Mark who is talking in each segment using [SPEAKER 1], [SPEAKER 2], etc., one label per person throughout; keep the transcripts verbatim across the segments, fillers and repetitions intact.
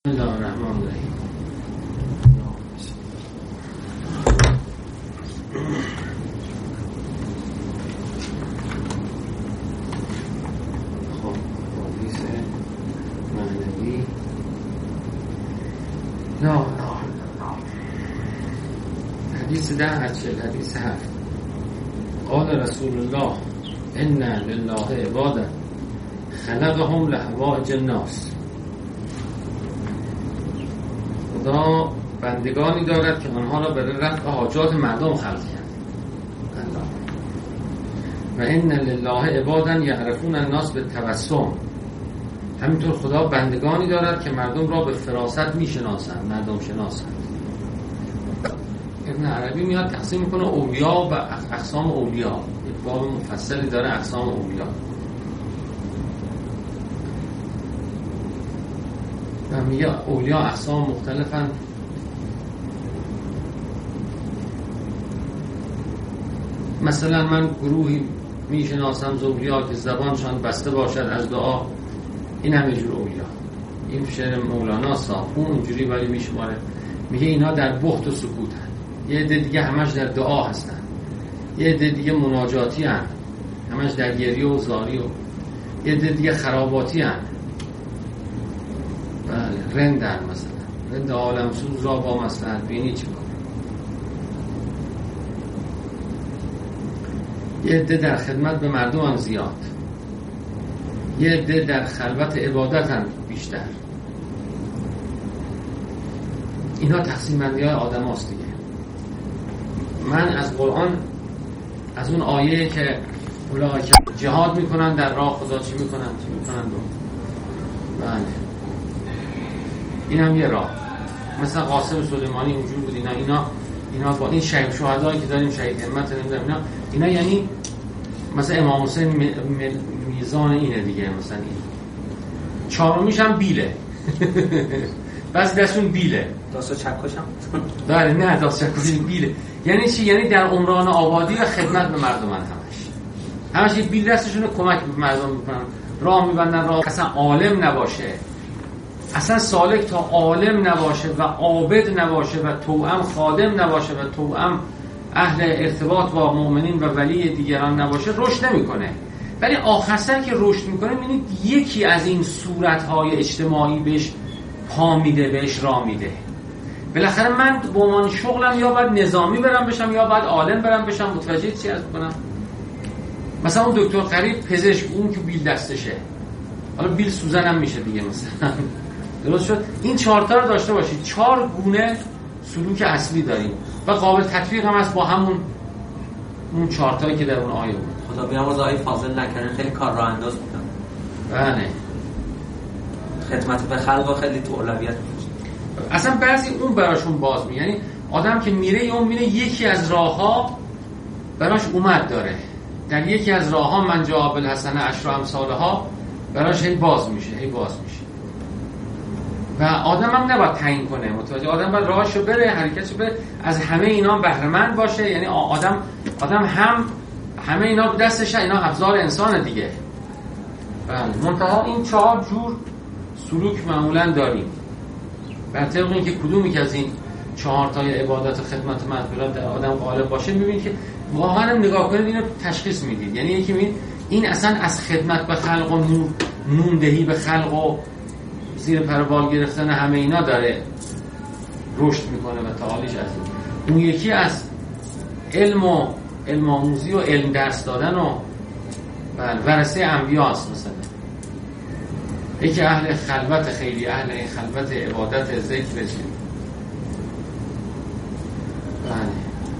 [SPEAKER 1] بسم الله الرحمن الرحیم. خب حدیث معنوی لا لا حدیث ده هچل حدیث هفت. قال رسول الله ان لله عبادا خلقهم لحوائج الناس. خدا بندگانی دارد که آنها را برای رفع حاجات مردم خلق کرد. و ان لله عبادا یعرفون الناس بالتبسم. همینطور خدا بندگانی دارد که مردم را به فراست میشناسند، مردم شناسند. ابن عربی میاد تقسیم میکنه اولیا و اقسام اولیا. یک باب مفصلی داره اقسام اولیا. و میگه اولیا اقسام مختلفن. مثلا من گروهی میشناسم زولیا که زبانشان بسته باشد از دعا، این همه جور اولیا. این شعر مولانا صافون اونجوری ولی میشماره، میگه اینا در بهت و سکوت هست. یه عده دیگه همش در دعا هستن، یه عده دیگه مناجاتی هست، همش در گریه و زاری، و یه عده دیگه خراباتی هست. بله، رندن مثلا رند عالم سوز را با مصلحت بینی چی کنه. یه عده در خدمت به مردم زیاد، یه عده در خلوت عبادت هم بیشتر. اینا تقسیم بندی های آدم هاست دیگه. من از قرآن، از اون آیه که اولئک که جهاد میکنن در راه خدا چی میکنن چی میکنن دو. بله، این هم یه راه. مثلا قاسم سلیمانی اونجور بود. اینا اینا اینا با این شهید شهدایی که داریم، شهید همت نمیدونم اینا اینا یعنی مثلا امام حسین می، می، میزان اینه دیگه. مثلا این چهارمیش هم بیله. بعضی دستون بیله.
[SPEAKER 2] داستا چکش هم
[SPEAKER 1] داره. نه داستا چکش بیله. یعنی چی؟ یعنی در عمران آبادی و خدمت به مردم همش همش یک بیل دستشون کمک به مردم میکنن، راه میبندن. راه اصلا عالم نباشه، اصلا سالک تا عالم نباشه و عابد نباشه و توأم خادم نباشه و توأم اهل ارتباط با مؤمنین و ولی دیگران نباشه، رشد نمیکنه. ولی آخر سر که رشد میکنه میبینید یکی از این صورتهای اجتماعی بهش پا میده، بهش راه میده. بالاخره من به عنوان شغلم یا باید نظامی برم بشم یا باید عالم برم بشم. متوجه چی عرض کنم؟ مثلا اون دکتر قریب پزشک، اون که بیل دستشه، حالا بیل سوزنم میشه دیگه مثلا. درست شد؟ این چهار تا رو داشته باشید. چهار گونه سلوک اصلی داریم و قابل تطبیق هم هست با همون اون چهار تایی که در اون آیه بود.
[SPEAKER 2] خدا بیامرزه آیه فاضل نکنه، خیلی کار راه انداز بودن.
[SPEAKER 1] بله،
[SPEAKER 2] خدمت به خلق خیلی تو اولویت میشه.
[SPEAKER 1] اصلا بعضی اون براشون باز می، یعنی آدم که میره اون میره یکی از راهها براش اومد داره، در یکی از راهها من جا بالحسنه عشر امثالها براش هی باز میشه هی باز میشه و آدم هم نباید تعیین کنه. متوجه؟ آدم باید راهشو بره، حرکتشو بره، از همه اینا بهره مند باشه. یعنی آدم آدم هم همه اینا به دستشه، اینا ابزار انسان دیگه. بله، منتها این چهار جور سلوک معمولا داریم. بر طبق اینکه کدومی که از این چهار تای عبادت و خدمت مغفرت در آدم غالب باشه، میبینید که واقعا هم نگاه کنید اینو تشخیص میدید. یعنی یکی میبینید این اصلا از خدمت به خلق و نور نون دهی به خلق و زیر پر بال گرفتن همه اینا داره رشد میکنه و تعالیش از این. اون یکی از علم و علم آموزی و علم درس دادن و ورثه انبیاست. مثلا یکی اهل خلوت، خیلی اهل خلوت عبادت ذکر بشه. بله،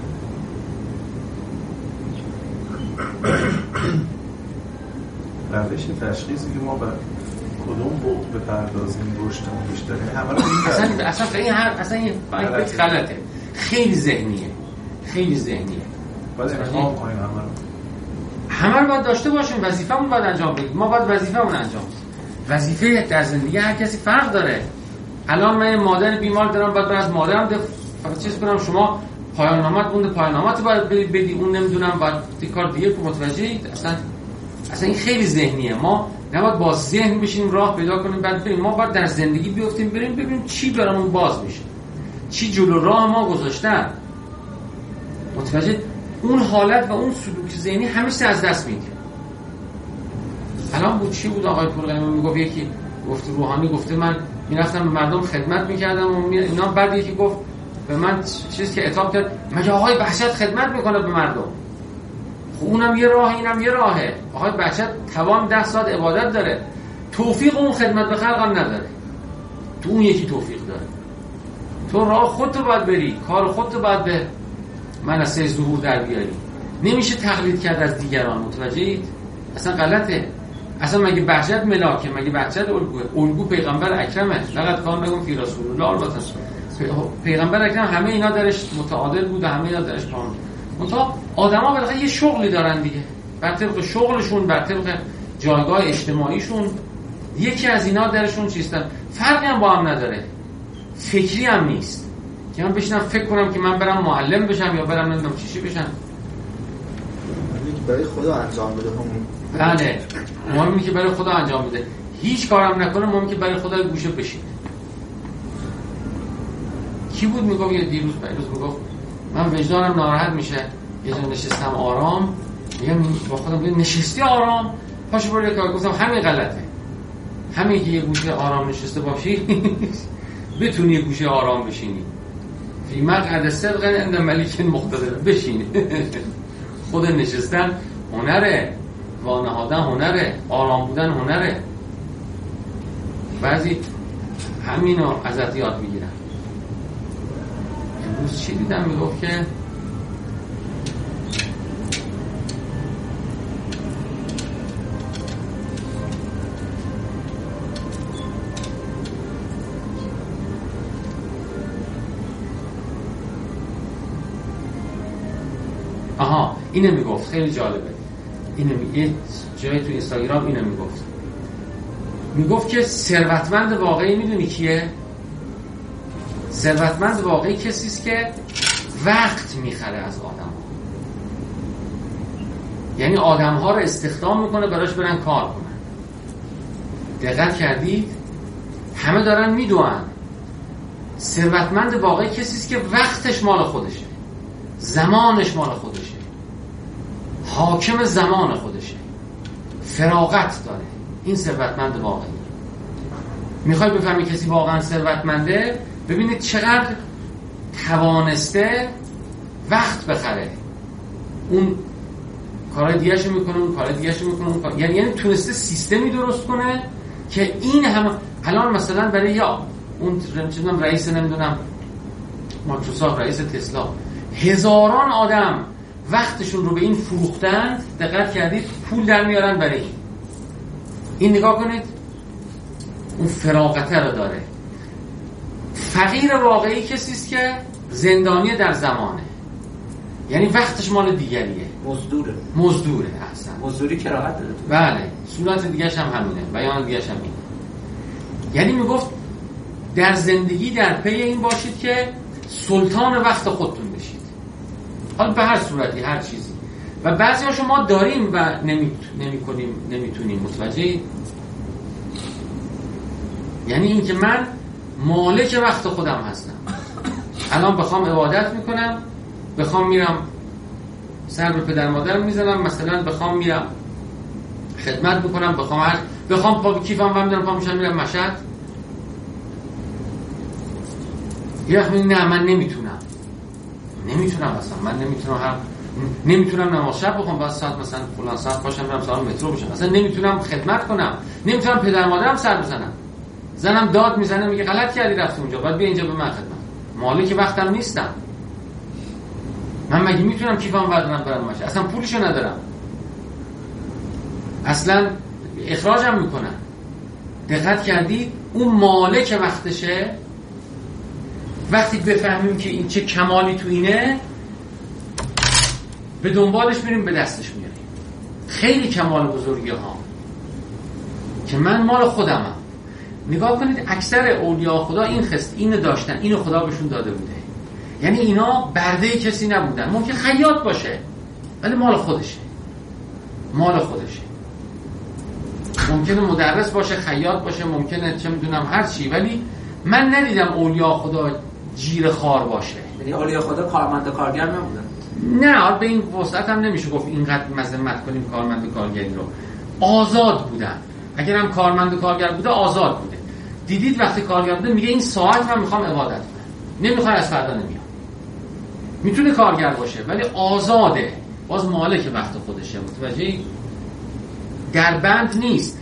[SPEAKER 3] روش تشخیصی که ما بر کدوم بود به پردازیم رشدمون بیشتره همه رو
[SPEAKER 1] اصلا اصلا این هر اصلا این فکر غلطه، خیلی ذهنیه، خیلی ذهنیه.
[SPEAKER 3] باید انتخاب کنیم همه رو
[SPEAKER 1] همه رو باید داشته باشیم، وظیفه‌مون باید انجام بدیم. ما باید وظیفه‌مون انجام بدیم. وظیفه در زندگی هر کسی فرق داره. الان من مادر بیمار دارم، باید از مادرم فقط چیز کنم، شما پایان نامت مونده، پایان نامت باید بدی، اون نمیدونم باید کار دیگه. متوجهید؟ اصلا اصلا این خیلی ذهنیه. ما نباید با ذهن بشینیم راه پیدا کنیم بعد بریم. ما باید در زندگی بیفتیم بریم ببینیم چی برامون باز میشه، چی جلو راه ما گذاشتن. متوجه اون حالت و اون سلوک ذهنی همیشه از دست میده. الان بود چی بود آقای پورقمی میگفت، یکی گفت روحانی گفته من میرفتم به مردم خدمت میکردم و اینا، بعد یکی گفت به من چیزی که عتاب کرد مگه آقای بهشت خدمت میکنه به مردم؟ خب اونم یه راه اینم یه راهه. آقای بهشت توان ده ساعت عبادت داره، توفیق اون خدمت به خلق هم نداره، تو اون یکی توفیق داره. تو راه خودتو باید بری، کار خودتو باید به منصه ظهور در بیاری. نمیشه تقلید کرد از دیگران. متوجهید؟ اصلا غلطه. اصلا مگه بهشت ملاکه؟ مگه بهشت الگوه؟ الگو پیغمبر اکرمه. لقد کان لکم فی رسول الله. البته پیغمبر اکرم همه اینا درش متعادل بود و همه اینا درش کامل. منتها آدما بالاخره یه شغلی دارن دیگه، بر طبق شغلشون، بر طبق جایگاه اجتماعیشون یکی از اینا درشون چیستن. فرقی هم با هم نداره، فکری هم نیست که من بشینم فکر کنم که من برم معلم بشم یا برم نمیدونم چی چی بشم.
[SPEAKER 4] برای خدا انجام بده همون.
[SPEAKER 1] بله مهمه که برای خدا انجام بده، هیچ کارم نکنه، مهمه که برای خدا گوشه بشینه. کی بود میگفت یه دیروز پیروز میگفت من وجدانم ناراحت میشه یه جا نشستم آرام، میگم با خودم بگم نشستی آرام پاشو برو کار. گفتم همین غلطه، همین که یه گوشه آرام نشسته باشی بتونی یه گوشه آرام بشینی. فی مقعد صدق عند ملیک مقتدر، بشین. خود نشستن هنره، وانهادن هنره، آرام بودن هنره. بعضی همینو ازت یاد میگیرن. امروز چی دیدم میگفت که آها اینه میگفت، خیلی جالبه اینه می... یه جایی تو اینستاگرام اینه میگفت میگفت که ثروتمند واقعی میدونی کیه؟ ثروتمند واقعی کسی است که وقت میخره از آدم، یعنی آدم ها رو استخدام میکنه براش برن کار کنن. دقت کردید؟ همه دارن میدونن ثروتمند واقعی کسی است که وقتش مال خودشه، زمانش مال خودشه، حاکم زمان خودشه، فراغت داره. این ثروتمند واقعی. میخوای بفهمی کسی واقعا ثروتمنده؟ ببینید چقدر توانسته وقت بخره، اون کار دیگه شو میکنه، اون کار دیگه شو میکنه، اون کار... یعنی یعنی تونسته سیستمی درست کنه که این هم الان مثلا برای یا اون چیزم رئیس نمیدونم مایکروسافت، رئیس تسلا، هزاران آدم وقتشون رو به این فروختن. دقت کردید؟ پول در میارن برای این. این نگاه کنید، اون فراغته رو داره. فقیر واقعی کسی است که زندانی در زمانه، یعنی وقتش مال دیگریه،
[SPEAKER 2] مزدوره.
[SPEAKER 1] مزدوره احسن.
[SPEAKER 2] مزدوری که راحت داره.
[SPEAKER 1] بله، صورت دیگه‌ش هم همینه، بیان دیگه‌ش هم اینه. یعنی میگفت در زندگی در پی این باشید که سلطان وقت خودتون بشید، حالا به هر صورتی، هر چیزی. و بعضی ها شما داریم و نمی کنیم، نمیتونیم. متوجهید؟ یعنی این که من مالک وقت خودم هستم، الان بخوام عبادت میکنم، بخوام میرم سر به پدر مادرم میزنم، مثلا بخوام میرم خدمت میکنم، بخوام هر بخوام پا کیفم وام دارم پا میشم میرم مشهد، یه وقت میگم نه من نمیتونم نمیتونم اصلا من نمیتونم هم نمیتونم نماز شب بخونم، بعد ساعت مثلا فلان ساعت باشم برم سوار مترو بشم، اصلا نمیتونم خدمت کنم، نمیتونم پدر مادرم سر بزنم. زنم داد میزنه میگه غلط کردی رفتی اونجا، باید بیا اینجا به من خدمت. مالک وقتم نیستم من، مگه میتونم کیفم بردارم برم ماشین؟ اصلا پولشو ندارم، اصلا اخراجم میکنن. دقت کردی؟ اون مالک وقتشه. وقتی بفهمیم که این چه کمالی تو اینه، به دنبالش میریم، به دستش میاریم. خیلی کمال بزرگی ها که من مال خودمم. نگاه کنید اکثر اولیاء خدا این خست اینو داشتن، اینو خدا بهشون داده بوده. یعنی اینا برده کسی نبودن. ممکن خیاط باشه ولی مال خودشه، مال خودشه. ممکنه مدرس باشه، خیاط باشه، ممکنه چه میدونم هر چی، ولی من ندیدم اولیاء خدا جیر خار باشه.
[SPEAKER 2] یعنی اولیاء خدا کارمند و کارگر نبودن؟
[SPEAKER 1] نه، به این وسعت هم نمیشه گفت اینقدر مذمت کنیم کارمند و کارگری رو. آزاد بودن. اگر هم کارمند و کارگر بوده آزاد بوده. دیدید وقتی کارگر بوده میگه این ساعت من میخوام عبادت کنم، نمیخوام از فردا نمیام. میتونه کارگر باشه ولی آزاده، باز مالک وقت خودشه. متوجهی؟ در بند نیست،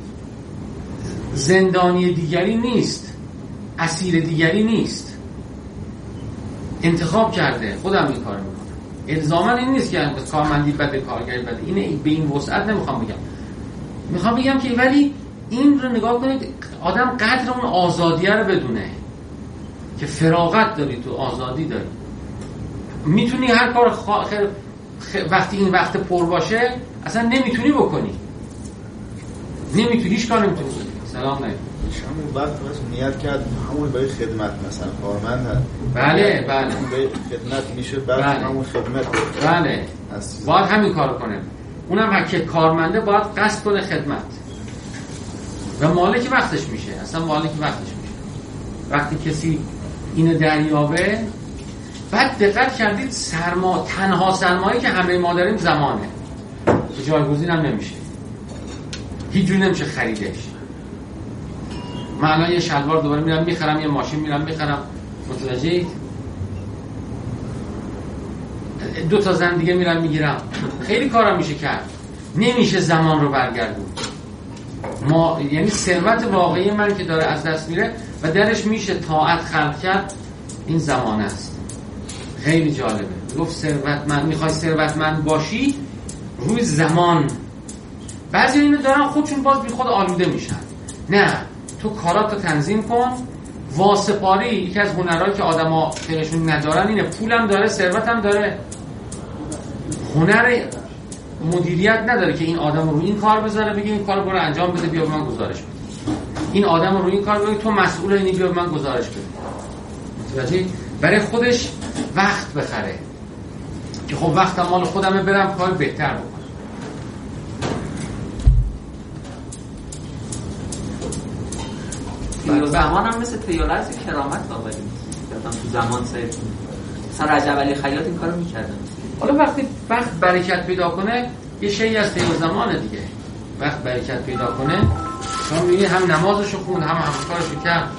[SPEAKER 1] زندانی دیگری نیست، اسیر دیگری نیست، انتخاب کرده. خودم این کار میکنم. الزاما این نیست که کارمندی بده کارگری بده، این به این وسعت نمیخوام بگم. میخوام بگم که ولی این رو نگاه کنید، آدم قدر اون آزادیه رو بدونه که فراغت داری، تو آزادی داری، میتونی هر کار خوا... خیر... خیر... وقتی این وقت پر باشه اصلا نمیتونی بکنی، نمیتونی، هیچ کار نمیتونی بکنی. سلام علیکم.
[SPEAKER 4] شما وقت مثلا نیت کرد همون برای خدمت مثلا کارمند هست.
[SPEAKER 1] بله بله.
[SPEAKER 4] برای خدمت میشه، بعد
[SPEAKER 1] بله.
[SPEAKER 4] همون خدمت.
[SPEAKER 1] بله. باید همین کارو کنه. اونم که کارمنده باید قصد کنه خدمت. و مالک وقتش میشه. اصلا مالک وقتش میشه. وقتی کسی اینو دریابه، بعد دقت کردید سرما، تنها سرمایه که همه ما داریم زمانه. جایگزین هم نمیشه. هیچ جوری نمیشه خریدش. من الان یه شلوار دوباره میرم میخرم، یه ماشین میرم میخرم، متوجهید؟ دو تا زن دیگه میرم میگیرم، خیلی کارا میشه کرد، نمیشه زمان رو برگردون. ما یعنی ثروت واقعی من که داره از دست میره و درش میشه طاعت خلق کرد، این زمان است. خیلی جالبه. گفت ثروتمند، میخوای ثروتمند باشی روی زمان. بعضی اینو دارن خودشون باز بی خود آلوده میشن. نه، تو کاراتو تنظیم کن. واسپاری یکی از هنرهایی که آدما خیلیشون ندارن اینه. پولم داره، ثروتم داره، هنر مدیریت نداره که این آدم رو این کار بذاره، بگه این کارو برو انجام بده، بیا به من گزارش بده. این آدم رو این کار بگه تو مسئول اینی، بیا به من گزارش بده. متوجهی؟ برای خودش وقت بخره که خب وقتم مال خودمه، برم کار بهتر بکنم.
[SPEAKER 2] توی زمان هم مثل تیارت کرامت داوری یادم تو زمان سید مثلا رجب علی خیاط این کارو میکردن.
[SPEAKER 1] حالا وقتی وقت برکت پیدا کنه یه شیء از تیار زمانه دیگه. وقت برکت پیدا کنه شما میبینی هم نمازشو خوند، هم هم کارشو کرد.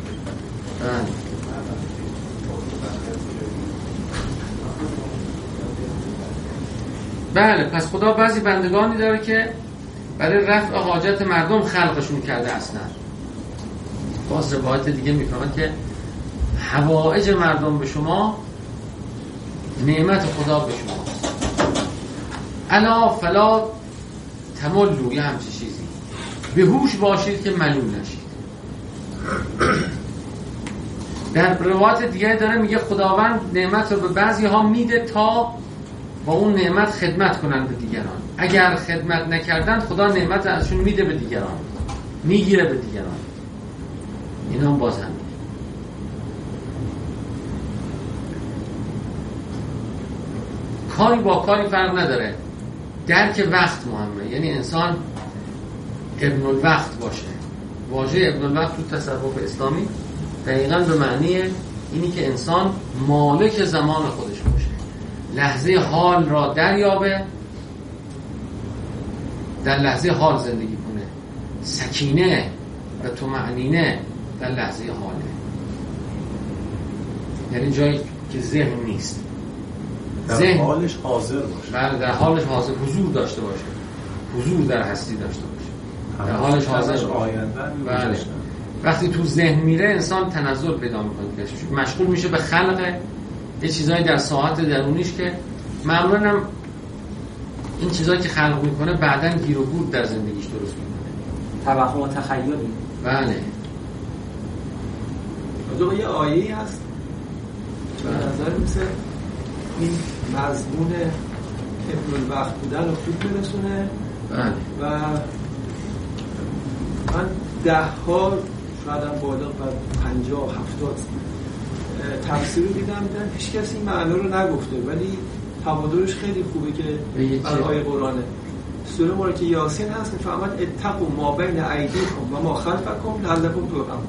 [SPEAKER 1] بله، پس خدا بعضی بندگانی داره که برای رفع حاجت مردم خلقشون کرده. اصلا باز روایت دیگه میفرماد که حوائج مردم به شما نعمت خدا به شما. الا فلا تملوا، یه همچه چیزی، به هوش باشید که ملول نشید. در روایت دیگه داره میگه خداوند نعمت رو به بعضی ها میده تا با اون نعمت خدمت کنن به دیگران. اگر خدمت نکردن خدا نعمت ازشون میده به دیگران، میگیره به دیگران. اینا هم باز هم کاری با کاری فرق نداره. درک وقت مهمه. یعنی انسان ابن الوقت باشه. واژه ابن الوقت تو تصوف اسلامی دقیقاً به معنی اینی که انسان مالک زمان خودش باشه، لحظه حال را دریابه، در لحظه حال زندگی کنه، سکینه و طمأنینه در لحظه حاله. یعنی جایی که ذهن نیست،
[SPEAKER 3] در
[SPEAKER 1] ذهن
[SPEAKER 3] حالش حاضر باشه.
[SPEAKER 1] بله، در حالش حاضر، حضور داشته باشه، حضور در هستی داشته باشه، در حالش حاضر باشه. بله. وقتی تو ذهن میره انسان تنزل پیدا میکنه، مشغول میشه به خلق یه چیزایی در ساعت درونیش که معمولا هم این چیزایی که خلق میکنه بعدن گیر و گور در زندگیش درست میکنه.
[SPEAKER 2] توهم و تخیلی.
[SPEAKER 1] بله.
[SPEAKER 5] حالا یه آیه‌ای هست به نظر مثل این مضمون ابن الوقت بودن رو خوب میرسونه.
[SPEAKER 1] بله.
[SPEAKER 5] و من ده ها شاید هم بالا بعد پنجاه هفتاد تفسیر رو دیدم دیدم هیچ کسی این معنی رو نگفته، ولی تبادلش خیلی خوبه که برای قرآنه. سوره مبارکه یاسین هست میفهمن اتقوا ما بین ایدیکم و ما خلفکم لعلکم ترحمون.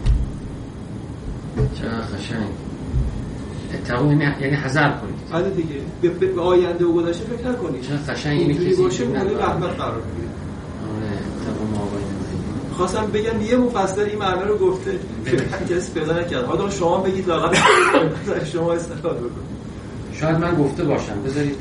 [SPEAKER 1] چه قشنگ. اتقوا یعنی حذر کنید.
[SPEAKER 5] آره دیگه به, به آینده و گذشته فکر نکنید.
[SPEAKER 1] چه قشنگ اینی
[SPEAKER 5] که باشه مورد رحمت قرار بگیره.
[SPEAKER 1] آره اتقوا ما بین ایدیکم.
[SPEAKER 5] خواستم بگم یه مفسر این معنی رو گفته که کسی پیدا نکرد. حالا شما بگید لااقل شما استفاده بکنید.
[SPEAKER 1] شاید من گفته باشم بذارید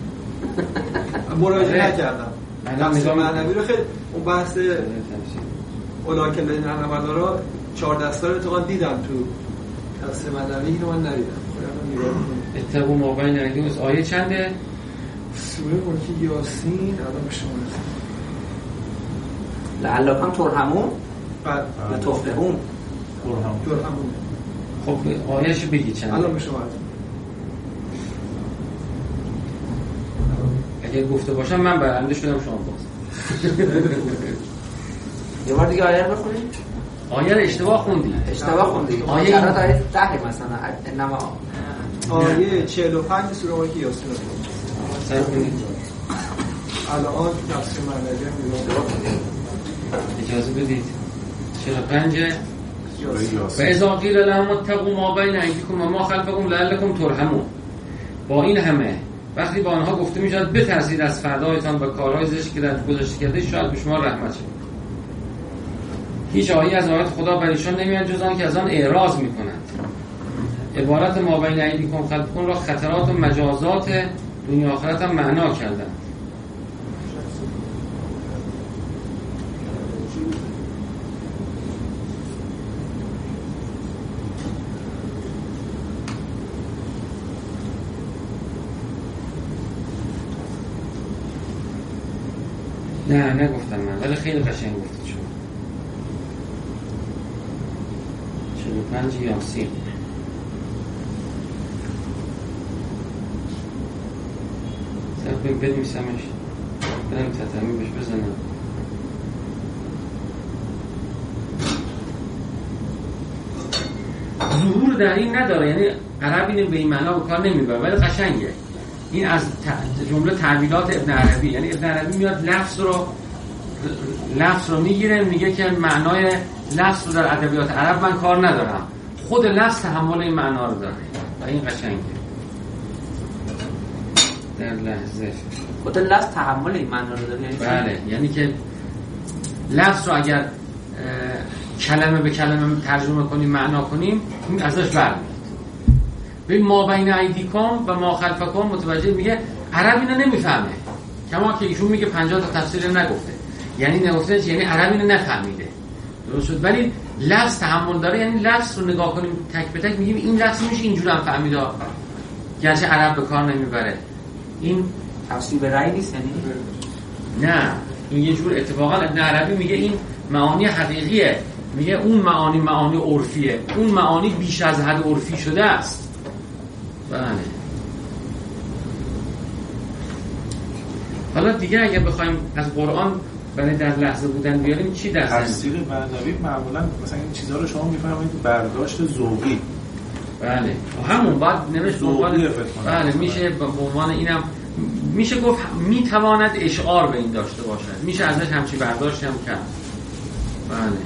[SPEAKER 5] مراجعه نکردم.
[SPEAKER 1] تفسیر
[SPEAKER 5] معنوی رو خیلی اون بحث اولاک الذین انعم دارا چهار دسته رو تو دیدم تو تفسیر معنوی اینو من ندیدم.
[SPEAKER 1] اتقوا ما بین ایدیکم آیه چنده؟
[SPEAKER 5] سوره مبارکه یاسین الان شما
[SPEAKER 2] لعلکم ترحمون
[SPEAKER 5] بعد
[SPEAKER 2] تفلحون
[SPEAKER 5] ترحمون.
[SPEAKER 1] خب آیه‌اش بگید چنده؟
[SPEAKER 5] الان شما
[SPEAKER 1] اگه گفته باشم من برنده شدم شما باز.
[SPEAKER 2] یه بار دیگه آیه رو بخونید.
[SPEAKER 1] آیه رو اشتباه خوندی.
[SPEAKER 2] اشتباه خوندی.
[SPEAKER 1] آیه
[SPEAKER 2] آیه آیه ده مثلا انما
[SPEAKER 5] آیه چهل و پنج سوره مبارکه یاسین رو
[SPEAKER 1] سر کنید.
[SPEAKER 5] الان تفسیر معنوی میگم.
[SPEAKER 1] اجازه بدید. چهل و پنج
[SPEAKER 3] یاسین.
[SPEAKER 1] و اذا قیل لهم اتقوا ما بین ایدیکم و ما خلفکم لعلکم ترحمون. با این همه وقتی با آنها گفته میشد بترسید از فردایتان و کارهای زشتی که در گذشته کرده شاید به شما رحمت شد. هیچ آیه از آیات خدا بر ایشان نمیاد جز آن که از آن اعراض میکنند. عبارت ما بین ایدیکم خلفکم را خطرات و مجازات دنیا آخرت هم معنا کردند. نه نگفتم من ولی خیلی قشنگ گفتید شما. چهل و پنج یاسین سر کنیم بنویسمش بدم تتمی بهش بزنم. ظهور در این نداره، یعنی عرب اینو به این معنا به کار نمیبره ولی قشنگه. این از جمله تعبیرات ابن عربی، یعنی ابن عربی میاد لفظ رو لفظ رو میگیره میگه که معنای لفظ رو در ادبیات عرب من کار ندارم، خود لفظ تحمل این معنا رو داره و این قشنگه. در لحظه
[SPEAKER 2] خود لفظ تحمل این معنا رو داره.
[SPEAKER 1] بله، یعنی که لفظ رو اگر کلمه به کلمه ترجمه کنیم معنا کنیم این ازش برمیاد. ببین ما بین ایدیکم و ما خلفکم متوجه میگه عرب اینو نمیفهمه، کما که ایشون میگه پنجاه تا تفسیر نگفته، یعنی نگفته یعنی عرب اینو نفهمیده، درست شد. ولی لفظ تحمل داره، یعنی لفظ رو نگاه کنیم تک به تک میگیم این لفظ میشه اینجوری هم فهمیده گرچه عرب به کار نمیبره. این
[SPEAKER 2] تفسیر به رأی نیست، یعنی
[SPEAKER 1] نه این یه جور اتفاقا ابن عربی میگه این معانی حقیقیه، میگه اون معانی معانی عرفیه، اون معانی بیش از حد عرفی شده است. بله. حالا دیگه اگه بخوایم از قرآن برای در لحظه بودن بیاریم چی در ذهن؟
[SPEAKER 3] تفسیر معنوی معمولا مثلا این چیزا رو شما میفهمید برداشت ذوقی.
[SPEAKER 1] بله همون بعد نوشت عنوان. بله میشه به عنوان اینم میشه گفت میتواند اشعار به این داشته باشد، میشه ازش همچی برداشت هم کرد. بله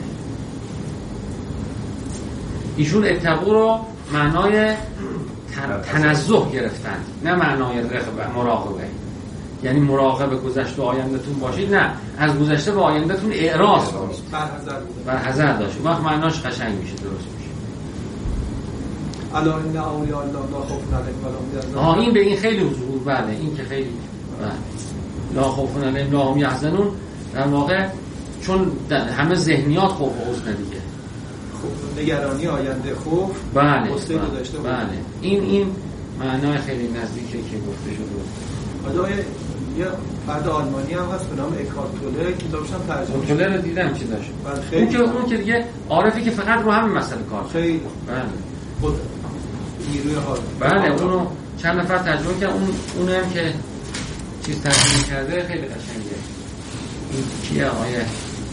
[SPEAKER 1] ایشون اتقوا رو معنای تنزه گرفتند، نه معنای رغبه مراقبه، یعنی مراقبه گذشته و آیندهتون باشید، نه از گذشته و آیندهتون اعراض کنید، بر حذر داشتید. وقت معناش قشنگ میشه، درست میشه.
[SPEAKER 5] الا ان اولیاء الله لا خوف علیهم ولا هم یحزنون.
[SPEAKER 1] آه این به این خیلی حضور. بله این که خیلی بله. لا خوف علیهم ولا هم یحزنون در واقع چون همه ذهنیات خوف و حزن دیگه،
[SPEAKER 5] نگرانی آینده خوف
[SPEAKER 1] بله
[SPEAKER 5] بله, داشته
[SPEAKER 1] بله. این این معنای خیلی نزدیکه که گفته شده.
[SPEAKER 5] حالا یه فرد آلمانی هم هست به نام اکارت توله، کتابش هم ترجمه
[SPEAKER 1] شده. توله رو دیدم چی داشت.
[SPEAKER 5] اون
[SPEAKER 1] که اون که دیگه عارفی که فقط رو همین مسئله کار
[SPEAKER 5] خیلی
[SPEAKER 1] بله
[SPEAKER 5] خود نیروی حال
[SPEAKER 1] بله اونو چند نفر ترجمه کردن. اون اونم که چیز ترجمه کرده خیلی قشنگه. این کیه آیه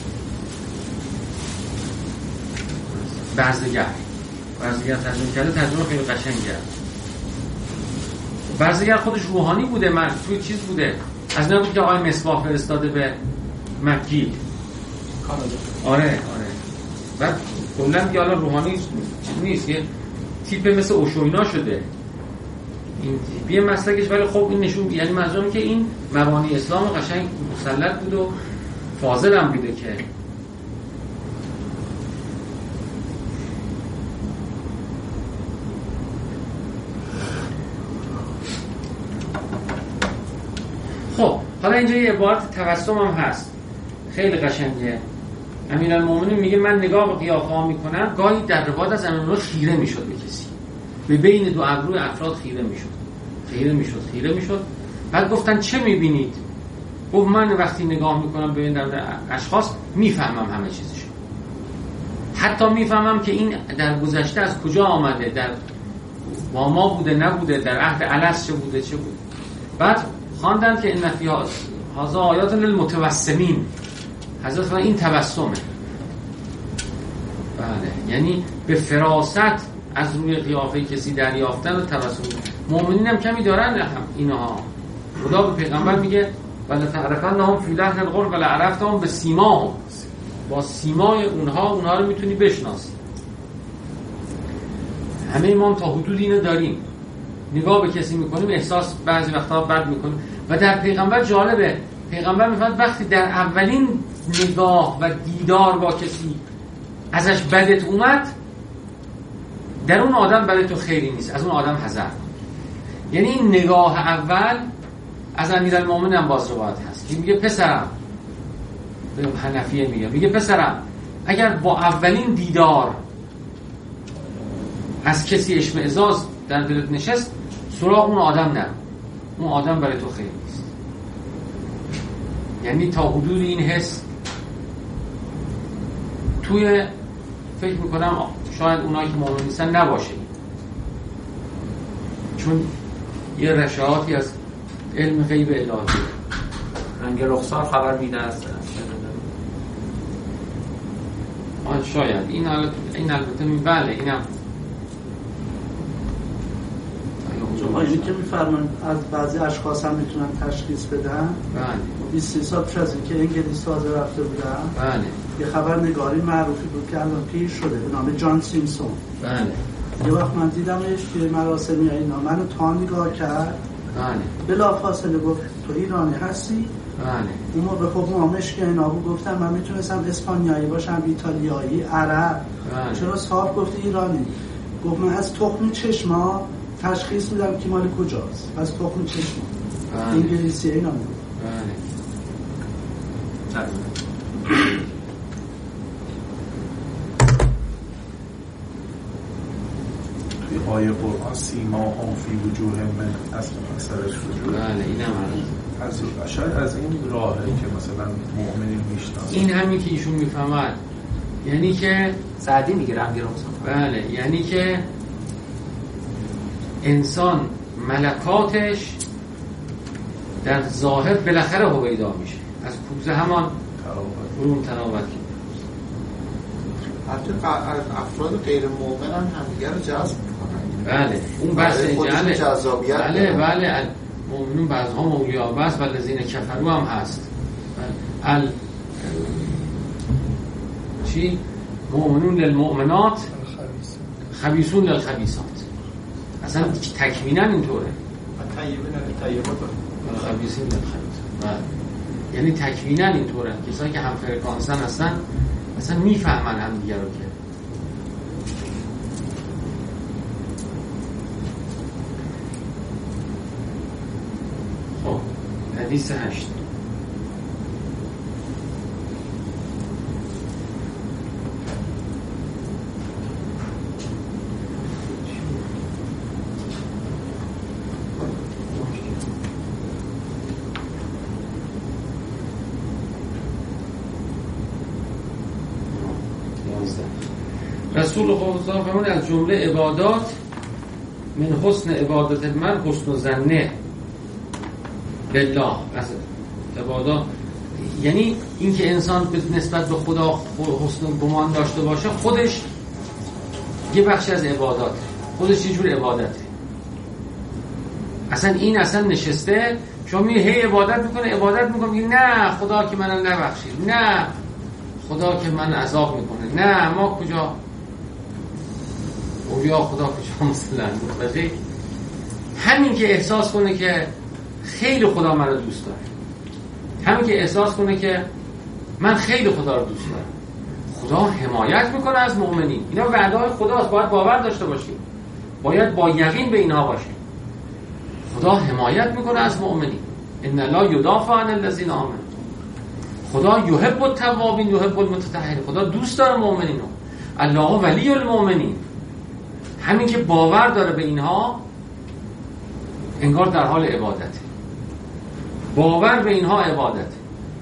[SPEAKER 1] برزگر برزگر ترجمه کرده، ترجمه خیلی قشنگه. برزگر خودش روحانی بوده، من توی چیز بوده از نبود که آقای مصباح فرستاده به مکگیل
[SPEAKER 5] کانادا.
[SPEAKER 1] آره آره و کلا دیگه حالا روحانی نیست، یه تیپ مثل اوشوینا شده این تیپی مسلکش، ولی خب این نشون یعنی منظورم که این مبانی اسلام قشنگ مسلط بود و فاضل هم بوده که خب حالا اینجا یه عبارت تبسم هم هست خیلی قشنگه. امیرالمومنین میگه من نگاه به قیافه‌ها میکنم، گاهی در روایت از امیرالمومنین خیره میشد به کسی، به بین دو ابروی افراد خیره میشد خیره میشد خیره میشد بعد گفتن چه میبینید؟ گفت من وقتی نگاه میکنم به این اشخاص میفهمم همه چیزشون، حتی میفهمم که این در گذشته از کجا آمده، در با ما بوده نبوده، در عهد الست چه بوده چه بوده. بعد خواندن که ان فی هذا آیات للمتوسمین، حضرت فرمودن این تبسمه. بله یعنی به فراست از روی قیافه کسی دریافتن و تبسم. مؤمنین هم کمی دارن هم اینها. خدا به پیغمبر میگه ولا تعرفنهم فی لحن القول ولا عرفتهم بسیماهم، با سیمای اونها اونها رو میتونی بشناسی. همه ما تا حدود اینو داریم، نگاه به کسی میکنیم احساس بعضی وقتا بد میکنیم و در پیغمبر جالبه، پیغمبر میفرماید وقتی در اولین نگاه و دیدار با کسی ازش بدت اومد، در اون آدم برای تو خیری نیست، از اون آدم حذر کن. یعنی این نگاه اول از امیرالمومنین هم باز روایت هست که میگه پسرم، به حنفیه میگه میگه پسرم اگر با اولین دیدار از کسی اشمئزاز در دلت نشست، سراغ اون آدم نه، اون آدم برای تو خیر نیست. یعنی تا حدود این حس توی فکر میکنم شاید اونایی که مؤمن نیستن نباشه، چون یه رشاهاتی از علم غیب الهی
[SPEAKER 2] رنگ رخسار خبر میده است.
[SPEAKER 1] آن شاید این البته این البته بله اینم
[SPEAKER 6] شما اینی که میفرمان از بعضی اشخاص هم میتونن تشخیص بدن.
[SPEAKER 1] بله
[SPEAKER 6] بیست سال پیش از اینکه انگلیس تازه رفته بودن،
[SPEAKER 1] بله
[SPEAKER 6] یه خبرنگاری معروفی بود که الان پیر شده به نام جان سیمسون.
[SPEAKER 1] بله
[SPEAKER 6] یه وقت من دیدمش توی مراسمی اینا، منو تا نگاه کرد،
[SPEAKER 1] بله
[SPEAKER 6] بلافاصله گفت تو ایرانی هستی؟
[SPEAKER 1] بله
[SPEAKER 6] اون موقع خب مامش که اینا بود گفتم من میتونستم اسپانیایی باشم، ایتالیایی، عرب.
[SPEAKER 1] بله.
[SPEAKER 6] چرا صاحب گفتی ایرانی؟ گفت من از تخم چشما تشخیص میدم که مال کجاست، از تخم چشما.
[SPEAKER 1] بله.
[SPEAKER 6] انگلیسی اینا بود.
[SPEAKER 1] بله
[SPEAKER 3] توی آیه قرآن سیما هم فی وجوه من اصل اثرش وجود.
[SPEAKER 1] بله اینم
[SPEAKER 3] از شاید از این راهه که مثلا مؤمنین میشناسن.
[SPEAKER 1] این همین که ایشون میفهمد، یعنی که
[SPEAKER 2] سعدی میگه رنگ رخسار.
[SPEAKER 1] بله یعنی که انسان ملکاتش در ظاهر بالاخره هویدا میشه، از کوزه همان علوم تراوت که
[SPEAKER 4] حتی افراد غیر مؤمن هم همدیگه رو جذب میکنن.
[SPEAKER 1] بله اون بحث جهل
[SPEAKER 4] جذابیت
[SPEAKER 1] بله بله مؤمنون بعضها اولیاء بس و الذین کفروا هم هست. بله. ال چی مؤمنون للمؤمنات خبیثون للخبیثات، اصلا تکوینا اینطوره. خبیثین للخبیثات، یعنی تکوینا اینطوره. کسایی که هم فرکانسن هستن اصلا میفهمن هم دیگه رو که خب حدیث هشت رسول خدا فرمود از جمله عبادات من حسن عبادت من حسن ظنه بالله. از عبادات یعنی اینکه انسان نسبت به خدا حسن گمان داشته باشه، خودش یه بخشی از عبادات، خودش یه جور عبادته. اصلا این اصلا نشسته شما می هی عبادت میکنه عبادت میکنه میگه نه خدا که منو نبخشید، نه خدا که من عذاب میکنه، نه ما کجا اولیا خدا کجا مثلا متوجه. همین که احساس کنه که خیلی خدا منو دوست داره، همین که احساس کنه که من خیلی خدا رو دوست دارم، خدا حمایت میکنه از مؤمنین. اینا وعده‌های خداست، باید باور داشته باشیم، باید با یقین به اینها باشیم. خدا حمایت میکنه از مؤمنین. ان الله یدافع عن الذین آمنوا. خدا یحب التوابین یحب المتطهرین. خدا دوست داره مؤمنینو. الله ولی المؤمنین. همین که باور داره به اینها انگار در حال عبادته. باور به اینها عبادته.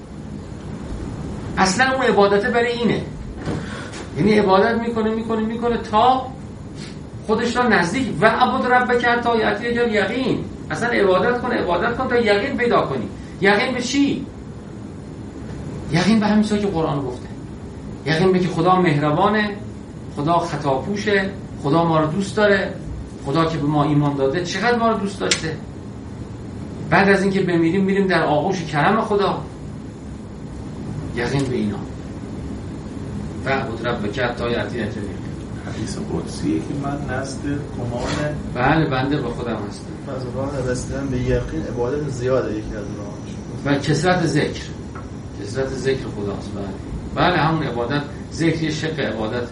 [SPEAKER 1] اصلا اون عبادته برای اینه، یعنی عبادت میکنه میکنه میکنه تا خودش را نزدیک و عبد ربک حتی یأتیک الیقین. اصلا عبادت کن عبادت کن تا یقین پیدا کنی. یقین به چی؟ یقین به همین چیزی که قرآن گفته. یقین به که خدا مهربانه، خدا خطاپوشه، خدا ما رو دوست داره، خدا که به ما ایمان داده چقدر ما رو دوست داشته. بعد از اینکه بمیریم میریم در آغوش کرم خدا. یقین به اینا. و عبد ربک حتی یأتیک الیقین.
[SPEAKER 3] حدیث قدسیه که من نزد گمان
[SPEAKER 1] بله بنده به خودم هستم.
[SPEAKER 4] از راه رسیدن به یقین عبادت زیاده یکی از راهاش.
[SPEAKER 1] و کثرت ذکر، کثرت ذکر خداست. بله بله همون عبادت، ذکر شق عبادت.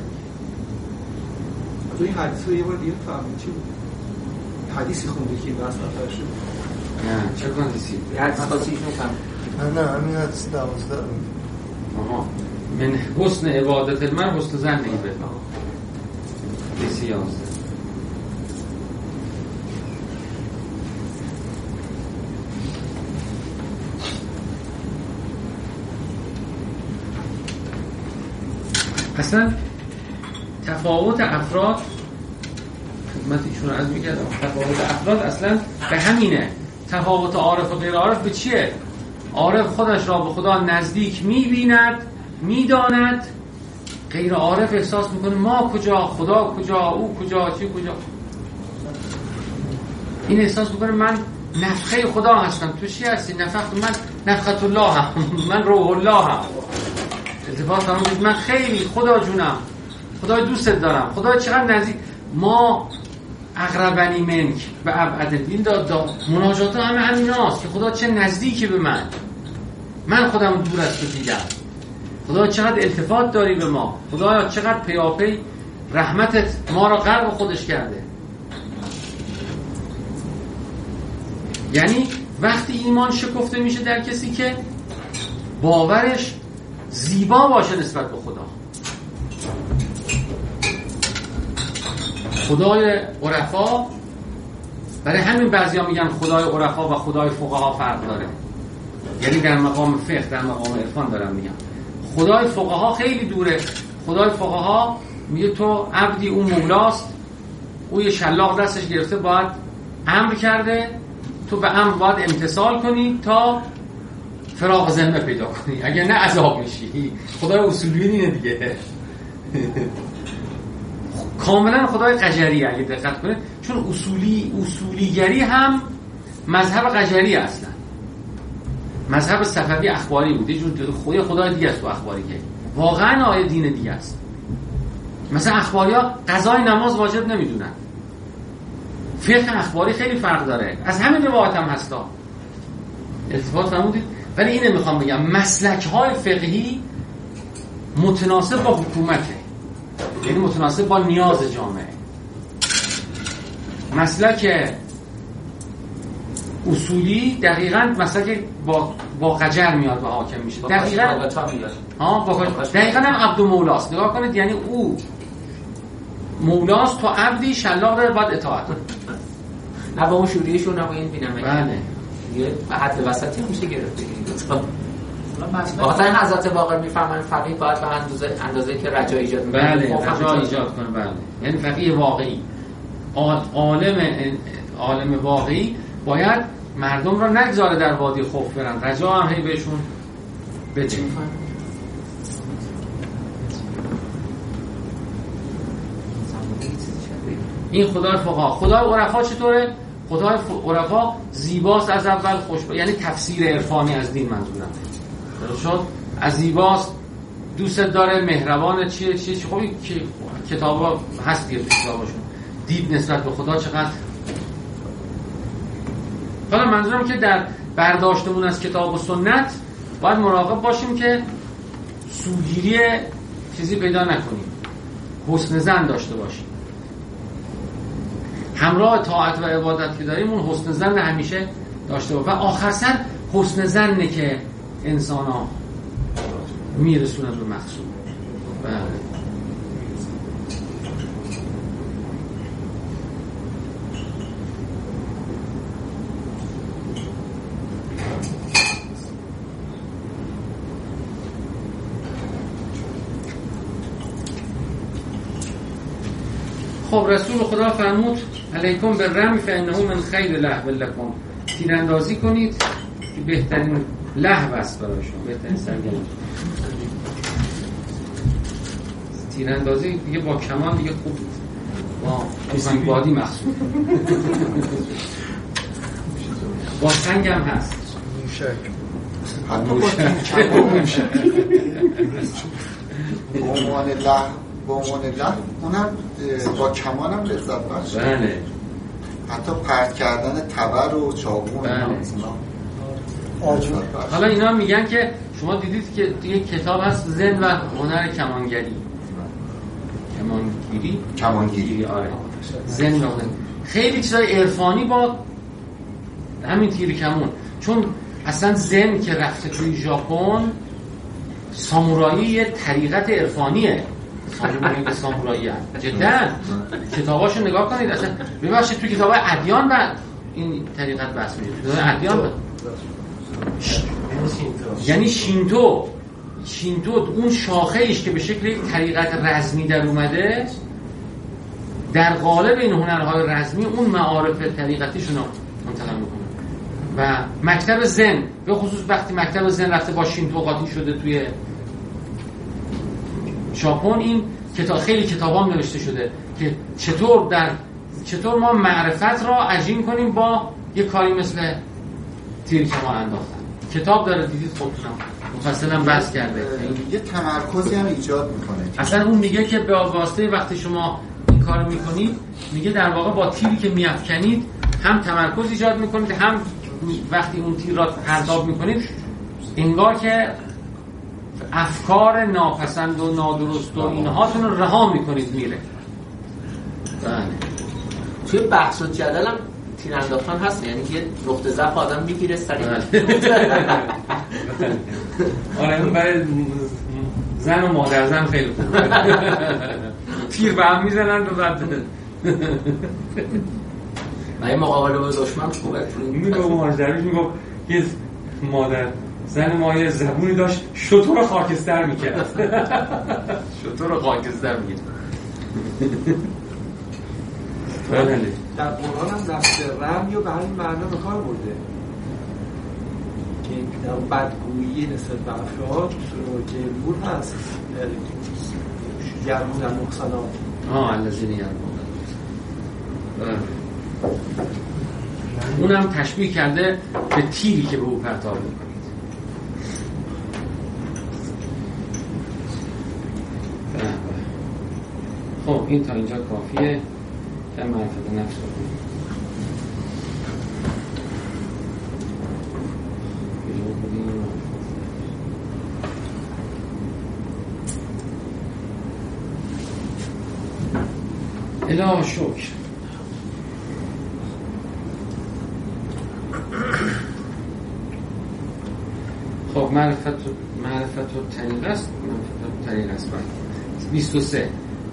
[SPEAKER 5] تو این حدیث رو یه بار دیگه فهمید چی بود؟ حدیثی خونده که این بحث مطرح شد.
[SPEAKER 1] نه چه حدیثی؟
[SPEAKER 2] حدیث خاصی ایشون فهمید.
[SPEAKER 7] نه نه همین حدیث دوازده.
[SPEAKER 1] آها من حسن عبادت المرء حسن ظنه به. بسیار اصلا تفاوت افراد خدمت ایشون عرض می‌کردم، تفاوت افراد اصلا به همینه. تفاوت عارف و غیر عارف به چیه؟ عارف خودش را به خدا نزدیک می‌بیند، می‌داند. غیر عارف احساس میکنه ما کجا، خدا کجا، او کجا، چی کجا. این احساس میکنه من نفخه خدا هستم. تو چی هستی؟ نفخت من نفخت الله هم من روح الله هم. التفات فرمودید من خیلی خدا جونم، خدای دوستت دارم، خدای چقدر نزدیک. ما اقربنی منک به ابعد دین داد داد مناجات همه همیناست که خدا چه نزدیکی به من، من خودم دور از تو دیدم. خدا چقدر التفات داری به ما، خدا چقدر پیاپی رحمتت ما را غرق خودش کرده. یعنی وقتی ایمان شکفته میشه در کسی که باورش زیبا باشه نسبت به خدا. خدای عرفا، برای همین بعضیا میگن خدای عرفا و خدای فقها فرق داره، یعنی در مقام فقه در مقام عرفان دارم میگم. خدای فقها خیلی دوره. خدای فقها میگه تو عبدی، اون مولاست، او یه شلاق دستش گرفته باید امر کرده، تو به امر باید امتثال کنی تا فراغ ذمه پیدا کنی، اگر نه عذاب میشی. خدای اصولی اینه دیگه. کاملا خدای قجری اگه دقت کنید، چون اصولی اصولیگری هم مذهب قجری اصلا مذهب صفوی اخباری بود، یه جور خدای خدای دیگه است تو اخباری که واقعا آیه دین دیگه است. مثلا اخباریا قضای نماز واجب نمیدونن. فقه اخباری خیلی فرق داره، از همین روایت هم هستا. التفات فرمودید. ولی اینه میخوام بگم مسلک های فقهی متناسب با حکومته، یعنی متناسب با نیاز جامعه. مسلک اصولی دقیقاً مسلک با با قجر میاد و حاکم میشه. دقیقاً ها با دقیقاً هم عبد و مولاست. نگاه کنید، یعنی او مولاست، تو عبدی شلاق داره باید اطاعت کنی.
[SPEAKER 2] نه با اون شوریشون هم این بینم.
[SPEAKER 1] بله.
[SPEAKER 2] یه حد وسطی هم میشه گرفت دیگه. واقعا حضرت باقر میفهمن فقیه باید به اندازه اندازه که رجا ایجاد کنه.
[SPEAKER 1] بله، رجا ایجاد کنه. بله. یعنی فقیه واقعی، عالم عالم واقعی باید مردم را نگذاره در وادی خوف برن، رجا هم هی بهشون بده. این خدای فقها. خدای عرفا چطوره؟ خدای عرفا زیباست از اول، خوش یعنی تفسیر عرفانی از دین منظورم شد. از زیباست، دوست داره، مهربان، چیه چیه چیه. خب این کتابا هست دیگه، کتاباشون دید نسبت به خدا چقدر. حالا منظورم که در برداشتمون از کتاب و سنت باید مراقب باشیم که سوگیری چیزی پیدا نکنیم، حسن ظن داشته باشیم. همراه طاعت و عبادت که داریم اون حسن ظن همیشه داشته باشیم و آخر سر حسن ظنه که انسان ها میرسونن به مقصود. بله. خب رسول خدا فرمود علیکم بالرمی فانه من خیر لهو لکم، تیراندازی کنید که بهترین لهو است برای شما، بهترین سرگرمی. تیراندازی دیگه با کمان دیگه خوب با تفنگ بادی مخصوص با سنگ هم هست،
[SPEAKER 4] موشک حتی با کمان موشک به عنوان لهو، به عنوان لهو اونم با کمان هم لذت بخشه.
[SPEAKER 1] بله.
[SPEAKER 4] حتی پرت کردن تبر و چاقو.
[SPEAKER 1] بله. حالا اینا میگن که شما دیدید که یک کتاب هست زن و هنر کمانگری، کمانگیری
[SPEAKER 4] کمانگیری
[SPEAKER 1] آره زن و هنر. خیلی چیزای عرفانی با همین تیر کمون، چون اصلا زن که رفته توی ژاپن، سامورایی یه طریقت عرفانیه. سامورایی به سامورایی هست جدا. کتاباشو نگاه کنید، اصلا ببخشید توی کتابای ادیان بعد این طریقت بحث میشه. کتابای ادیان بعد یعنی شینتو شینتو اون شاخه ایش که به شکل یک طریقت رزمی در اومده، در قالب این هنرهای رزمی اون معارف طریقتیشون رو منتقل میکنه. و مکتب زن به خصوص وقتی مکتب زن رفته با شینتو قاطی شده توی ژاپن، این کتاب خیلی کتابام نوشته شده که چطور در چطور ما معرفت را عجین کنیم با یه کاری مثل تیر کمان انداختن. کتاب داره، دیدید خودتون مفصلا بحث کرده.
[SPEAKER 4] یه تمرکزی هم ایجاد میکنه.
[SPEAKER 1] اصلا اون میگه که به واسطه وقتی شما این کارو میکنید، میگه در واقع با تیری که میافکنید هم تمرکز ایجاد میکنید، هم وقتی اون تیر را پرتاب میکنید انگار که افکار ناپسند و نادرست و اینهاتون رو رها میکنید میره. بله.
[SPEAKER 2] توی بحث و جدل هم تیر انداختن هست، یعنی یه نقطه ضعف آدم میگیره سریع.
[SPEAKER 1] آره اون برای زن و مادر زن خیلی خوبه. تیر به هم میزنن و بعد
[SPEAKER 2] برای مقابله با دشمن خوبه.
[SPEAKER 1] میگه با ماجراش میگه یه مادر زن ما یه زبونی داشت شطور رو خاکستر میکرد. شطور رو خاکستر میکرد. بله.
[SPEAKER 5] در قرآن هم لفظ رمی رو به همین معنا به کار برده که در بدگویی نسبت به افراد که بود هست یرمون در مقصنات
[SPEAKER 1] آه الذین یرمون. اونم تشبیه کرده به تیری که به او پرتاب میکنید. خب این تا اینجا کافیه که معرفت نفس رو کنید. اله شکر. خب معرفت و معرفت و طریق است، معرفت و طریق است. بیست و سه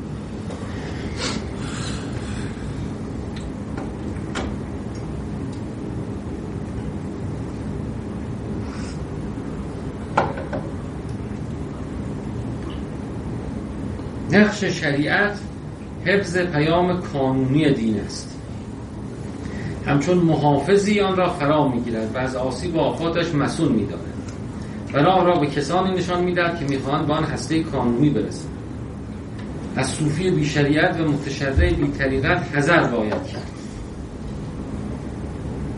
[SPEAKER 1] نقش شریعت حفظ پیام کانونی دین است، همچون محافظی آن را فرا میگیرد و از آسیب و آفاتش مسئول می‌دارد و راه را به کسانی نشان می‌دهد که می‌خواهند به آن هسته کانونی برسند. از صوفی بی شریعت و متشرع بی طریقت حذر باید کرد.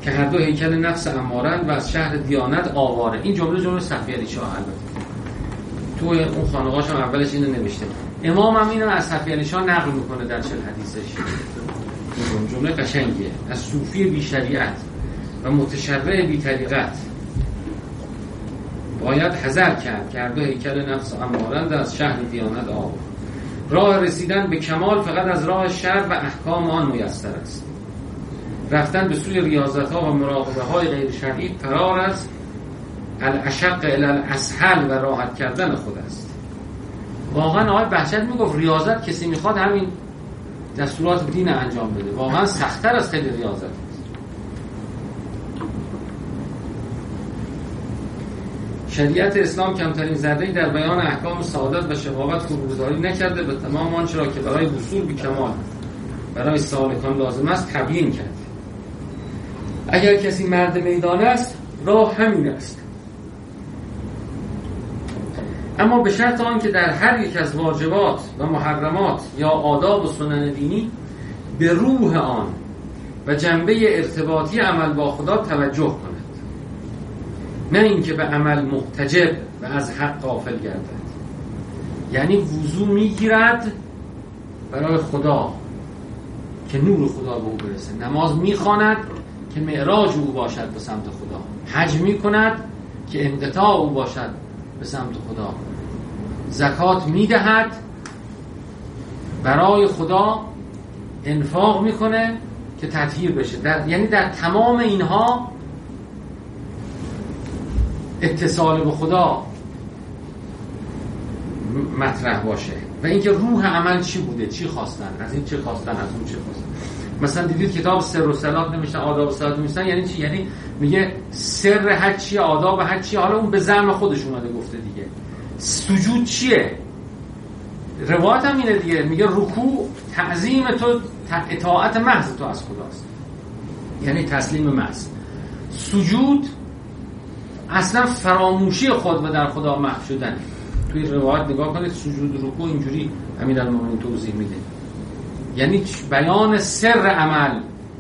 [SPEAKER 1] که هر دو هیکل نفس امارن و از شهر دیانت آواره. این جمله جمله صفی علی شاه البته تو اون خانقاه‌ش هم اولش اینو نوشته. امام هم اینو از صفی علی شاه نقل میکنه در چل حدیثش. این جمله قشنگیه. از صوفی بی شریعت و متشرع بی طریقت باید حذر کرد که هر دو هیکل نفس امارند از شهر دیانت آواره. راه رسیدن به کمال فقط از راه شرع و احکام آن میسر است. رفتن به سوی ریاضت‌ها و مراقبه‌های غیر شرعی فرار از الاشق الی الاسهل و راحت کردن خود است. واقعا آقای بهجت میگفت ریاضت کسی میخواد همین دستورات دین انجام بده. واقعا سخت‌تر از خیلی ریاضت است. شریعت اسلام کمترین ذره‌ای در بیان احکام سعادت و شقاوت فروگذاری نکرده، به تمام آنچه را که برای وصول به کمال برای سالکان لازم است تبیین کرد. اگر کسی مرد میدان است راه همین است، اما به شرط آن که در هر یک از واجبات و محرمات یا آداب و سنن دینی به روح آن و جنبه ارتباطی عمل با خدا توجه کند، نه اینکه به عمل محتجب و از حق غافل گردد. یعنی وضو میگیرد برای خدا که نور خدا به او برسه، نماز میخواند که معراج او باشد به سمت خدا، حج میکند که انقطاع او باشد به سمت خدا، زکات میدهد برای خدا، انفاق میکنه که تطهیر بشه. در یعنی در تمام اینها اتصال به خدا مطرح باشه و اینکه روح عمل چی بوده، چی خواستن، از این چه خواستن، از اون چه خواستن. مثلا دیدید کتاب سر و صلات نمیشن، آداب صلات نمیشن، یعنی چی؟ یعنی میگه سر هر چیه، آداب هر چیه. حالا اون به زعم خودش اومده گفته دیگه. سجود چیه؟ روایت هم اینه دیگه، میگه رکوع تعظیم تو، اطاعت محض تو از خداست، یعنی تسلیم محض. سجود اصلا فراموشی خود و در خدا محو شدن. توی روایت نگاه کنید سجود رکوع اینجوری امیرالمومنین توضیح میده، یعنی بیان سر عمل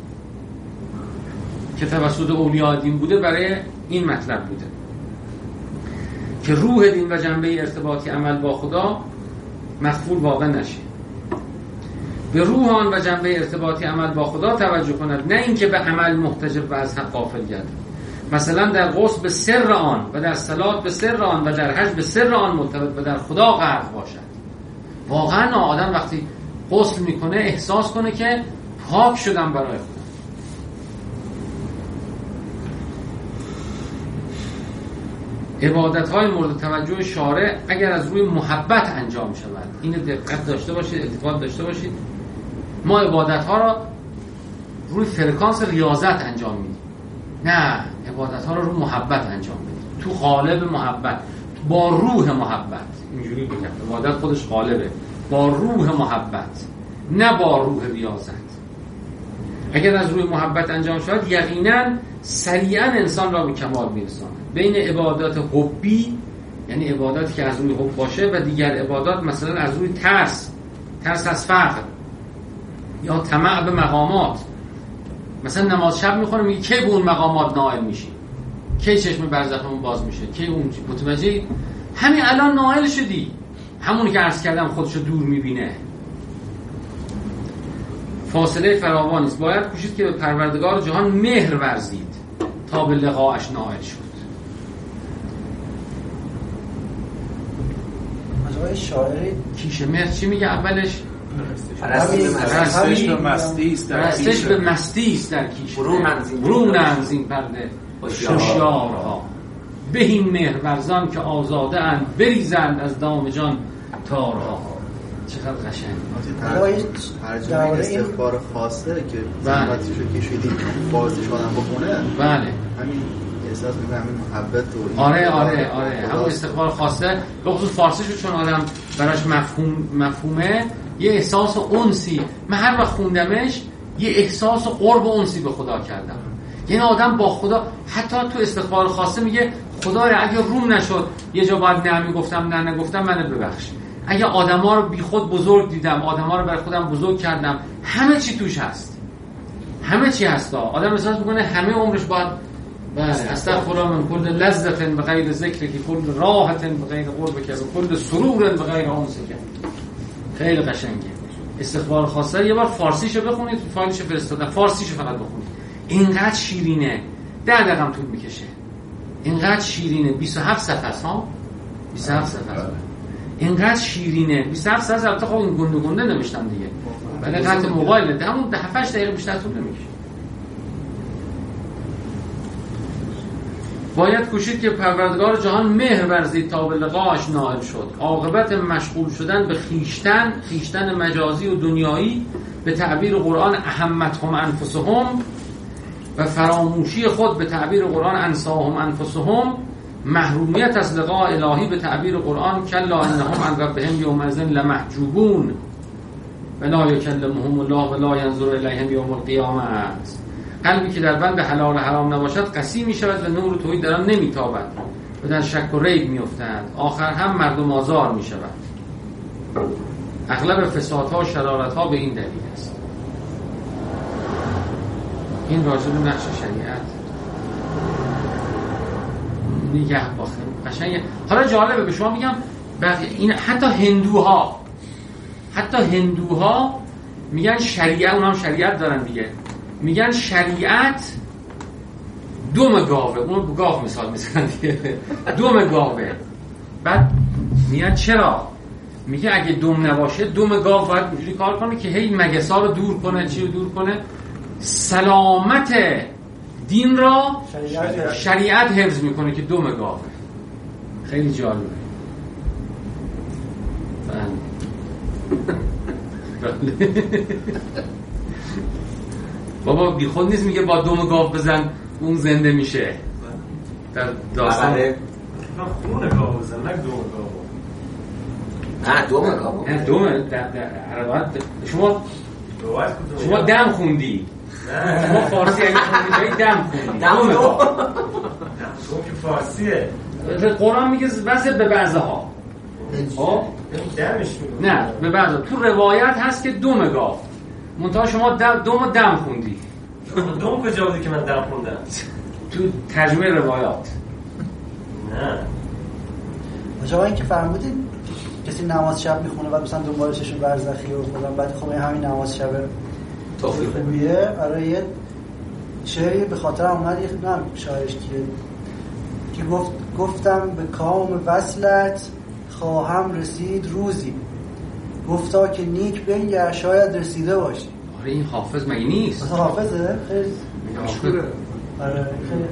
[SPEAKER 1] که توسط اولیاء دین بوده برای این مطلب بوده که روح دین و جنبه ارتباطی عمل با خدا مخفول واقع نشه. به روح آن و جنبه ارتباطی عمل با خدا توجه کند، نه اینکه به عمل محتجب و از حق غافل گردد. مثلا در غسل به سر آن و در صلات به سر آن و در حج به سر آن مرتبط و در خدا غرق باشد. واقعا آدم وقتی غسل میکنه احساس کنه که پاک شدم برای خدا. عبادت‌های مورد توجه شارع اگر از روی محبت انجام شود، اینو دقت داشته باشید، اعتقاد داشته باشید، ما عبادت‌ها را روی فرکانس ریاضت انجام میدیم، نه، عبادت‌ها را روی محبت انجام میدیم، تو قالب محبت، با روح محبت. اینجوری بگم عبادت خودش قالبه، با روح محبت، نه با روح ریاضت. اگر از روی محبت انجام شود یقینا سریعا انسان را به کمال میرساند. بین عبادات حبی، یعنی عباداتی که از روی حب باشه، و دیگر عبادات مثلا از روی ترس، ترس از فقر یا طمع به مقامات. مثلا نماز شب میخونه میگه کی به اون مقامات نائل میشی، کی چشم برزخمون باز میشه، کی اون متوجه همین الان نائل شدی، همونی که عرض کردم خودشو دور میبینه. فاصله فراوانی است، باید کوشید که به پروردگار جهان مهر ورزید تا به لقاءش نائل شد.
[SPEAKER 6] مجموعه شاعر
[SPEAKER 1] کیش مهر چی میگه اولش؟
[SPEAKER 3] پرستش به مستی است در کیش،
[SPEAKER 1] پرستش به مستی است در کیش، برو ننزین پرده هوشیارها، بهین مهر ورزان که آزاده اند، بریزند از دام جان تارها. چقدر قشنگ.
[SPEAKER 4] ترجمه استغفار خاصه که زحمتشو کشیدی بازش آدم بخونه،
[SPEAKER 1] بله
[SPEAKER 4] همین احساس میکنم همین محبت و
[SPEAKER 1] آره آره آره همون استغفار خاصه، به خصوص فارسیشو چون آدم براش مفهوم مفهومه، یه احساس انسی. من هر وقت خوندمش یه احساس قرب و انسی به خدا کردم. یعنی آدم با خدا، حتی تو استغفار خاصه میگه خدایا اگه روم نشد یه جا باید نه میگفتم نه نگفتم منو ببخش، اگه آدما رو بی خود بزرگ دیدم، آدما رو برای خودم بزرگ کردم، همه چی توش هست، همه چی هستا. آدم احساس میکنه همه عمرش باید بله استغفر من کل لذت بغیر ذکر که کل راحت بغیر قرب که کل سرور بغیر آنس که. خیلی قشنگه. استغفار خاصه یه بار فارسیشو بخونید، فایلشو فرستادم، فارسیشو فقط بخونید. اینقدر شیرینه. ده دقیقه هم طول میکشه. اینقدر شیرینه. بیست و هفت صفحه است ها. بیست و هفت صفحه است. اینقدر شیرینه. بیست و هفت صفحه البته خب این گنده گنده نوشتم دیگه. ولی قطع موبایل ده همون هفت هشت دقیقه بیشتر طول نمیکشه. باید کوشید که پروردگار جهان مهر ورزید تا به لقاش نائل شد. عاقبت مشغول شدن به خیشتن، خیشتن مجازی و دنیایی، به تعبیر قرآن اهمتهم انفسهم، و فراموشی خود به تعبیر قرآن انساهم انفسهم، محرومیت از لقاء الهی به تعبیر قرآن کلا انهم عن ربهم یومئذ لمحجوبون ولا یکلمهم الله ولا ینظر الیهم یوم القیامه است. قلبی که در بند حلال و حرام نباشد قسی می شود و نور توحید در آن نمی تابد و در شک و ریب می افتد. آخر هم مردم آزار می شود. اغلب فسادها و شرارتها به این دلیل است. این راجع به نقش شریعت نگه باخته قشنگه. حالا جالبه به شما میگم این حتی هندوها حتی هندوها میگن شریعت، اونها هم شریعت دارن دیگه، میگن شریعت دم گاوه. اونو به گاو مثال میزنن دیگه. دم گاوه. بعد میگن چرا؟ میگه اگه دم نباشه دم گاو باید اینجوری کار کنه که هی مگسا رو دور کنه، چی رو دور کنه؟ سلامت دین را شریعت, شریعت حفظ میکنه که دم گاوه. خیلی جالبه. بابا بی خود نیست میگه با دم گاو بزن اون زنده میشه. در داستان
[SPEAKER 7] خون گاو بزن نه دم گاو.
[SPEAKER 2] نه دم گاو.
[SPEAKER 1] نه دم در روایت شما شما دم خوندی. نه شما فارسی اگه خوندی دم خوندی.
[SPEAKER 2] دم گاو.
[SPEAKER 7] تو که فارسیه.
[SPEAKER 1] قرآن میگه واسه به بعضها. خب
[SPEAKER 7] دمش میگه.
[SPEAKER 1] نه به بعضا تو روایت هست که دم گاو. منتها شما دم دم دم خوندی.
[SPEAKER 7] دم کجا بودی که من دم خوندم؟
[SPEAKER 1] تو ترجمه روایات.
[SPEAKER 7] نه.
[SPEAKER 6] آقا این که فرمودید کسی نماز شب میخونه و مثلا دنبال چشم برزخی و فلان، بعد خب همین نماز شب
[SPEAKER 2] توفیق
[SPEAKER 6] خوبیه. آره یه شعری به خاطر اومد، یه نه شاعرش کیه که گفت گفتم به کام وصلت خواهم رسید روزی، گفتا که نیک بنگر شاید رسیده باشی.
[SPEAKER 1] آره این حافظ مگه نیست؟
[SPEAKER 6] مثلا حافظه؟ خیلی مشهوره. آره خیلی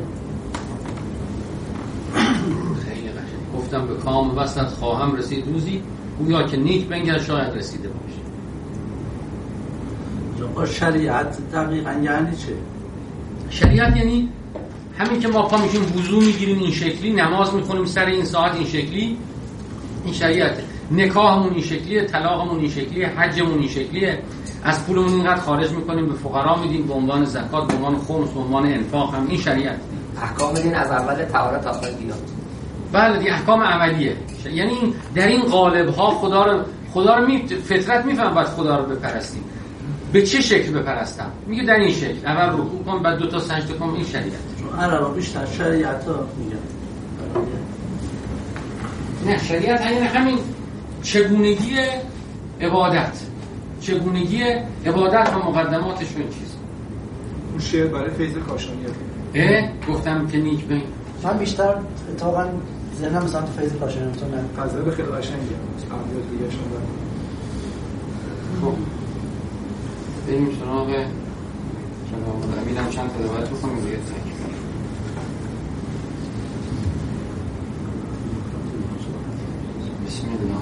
[SPEAKER 1] خیلی قشنگ. گفتم به کام وصلت خواهم رسید روزی، گویا که نیک بنگر شاید رسیده باشی.
[SPEAKER 6] آقا شریعت دقیقاً یعنی چه؟
[SPEAKER 1] شریعت یعنی همین که ما پا میشیم وضو میگیریم این شکلی، نماز میخونیم سر این ساعت این شکلی، این شریعته. نکاحمون این شکلیه، طلاقمون این شکلیه، حجمون این شکلیه، از پولمون اینقدر خارج میکنیم به فقرا میدیم به عنوان زکات، به عنوان خمس، به عنوان انفاق، هم این شریعت.
[SPEAKER 2] احکام دین از اول طهارت تا آخر دیگه.
[SPEAKER 1] بله دیگه احکام عملیه. یعنی در این قالب ها خدا رو خدا رو می فطرت میفهمه باید خدا رو بپرستیم. به چه شکل بپرستم؟ میگه در این شکل، اول رکوع کن بعد دو تا سجده کن. این شریعت.
[SPEAKER 6] عربا بیشتر شریعت ها میگن.
[SPEAKER 1] نه شریعت یعنی همین چگونگی عبادت، چگونگی عبادت و مقدماتش و این چیز.
[SPEAKER 5] اون شعر برای فیض کاشانیه.
[SPEAKER 1] اه گفتم که نیک بین.
[SPEAKER 6] من بیشتر اتفاقا ذهنم مثلا تو فیض کاشانیه تو نه.
[SPEAKER 5] غزل خیلی قشنگه. عملیات دیگه شون.
[SPEAKER 1] خب بریم سراغ جناب امیدم چند تا روایت بخونیم دیگه. بسم الله.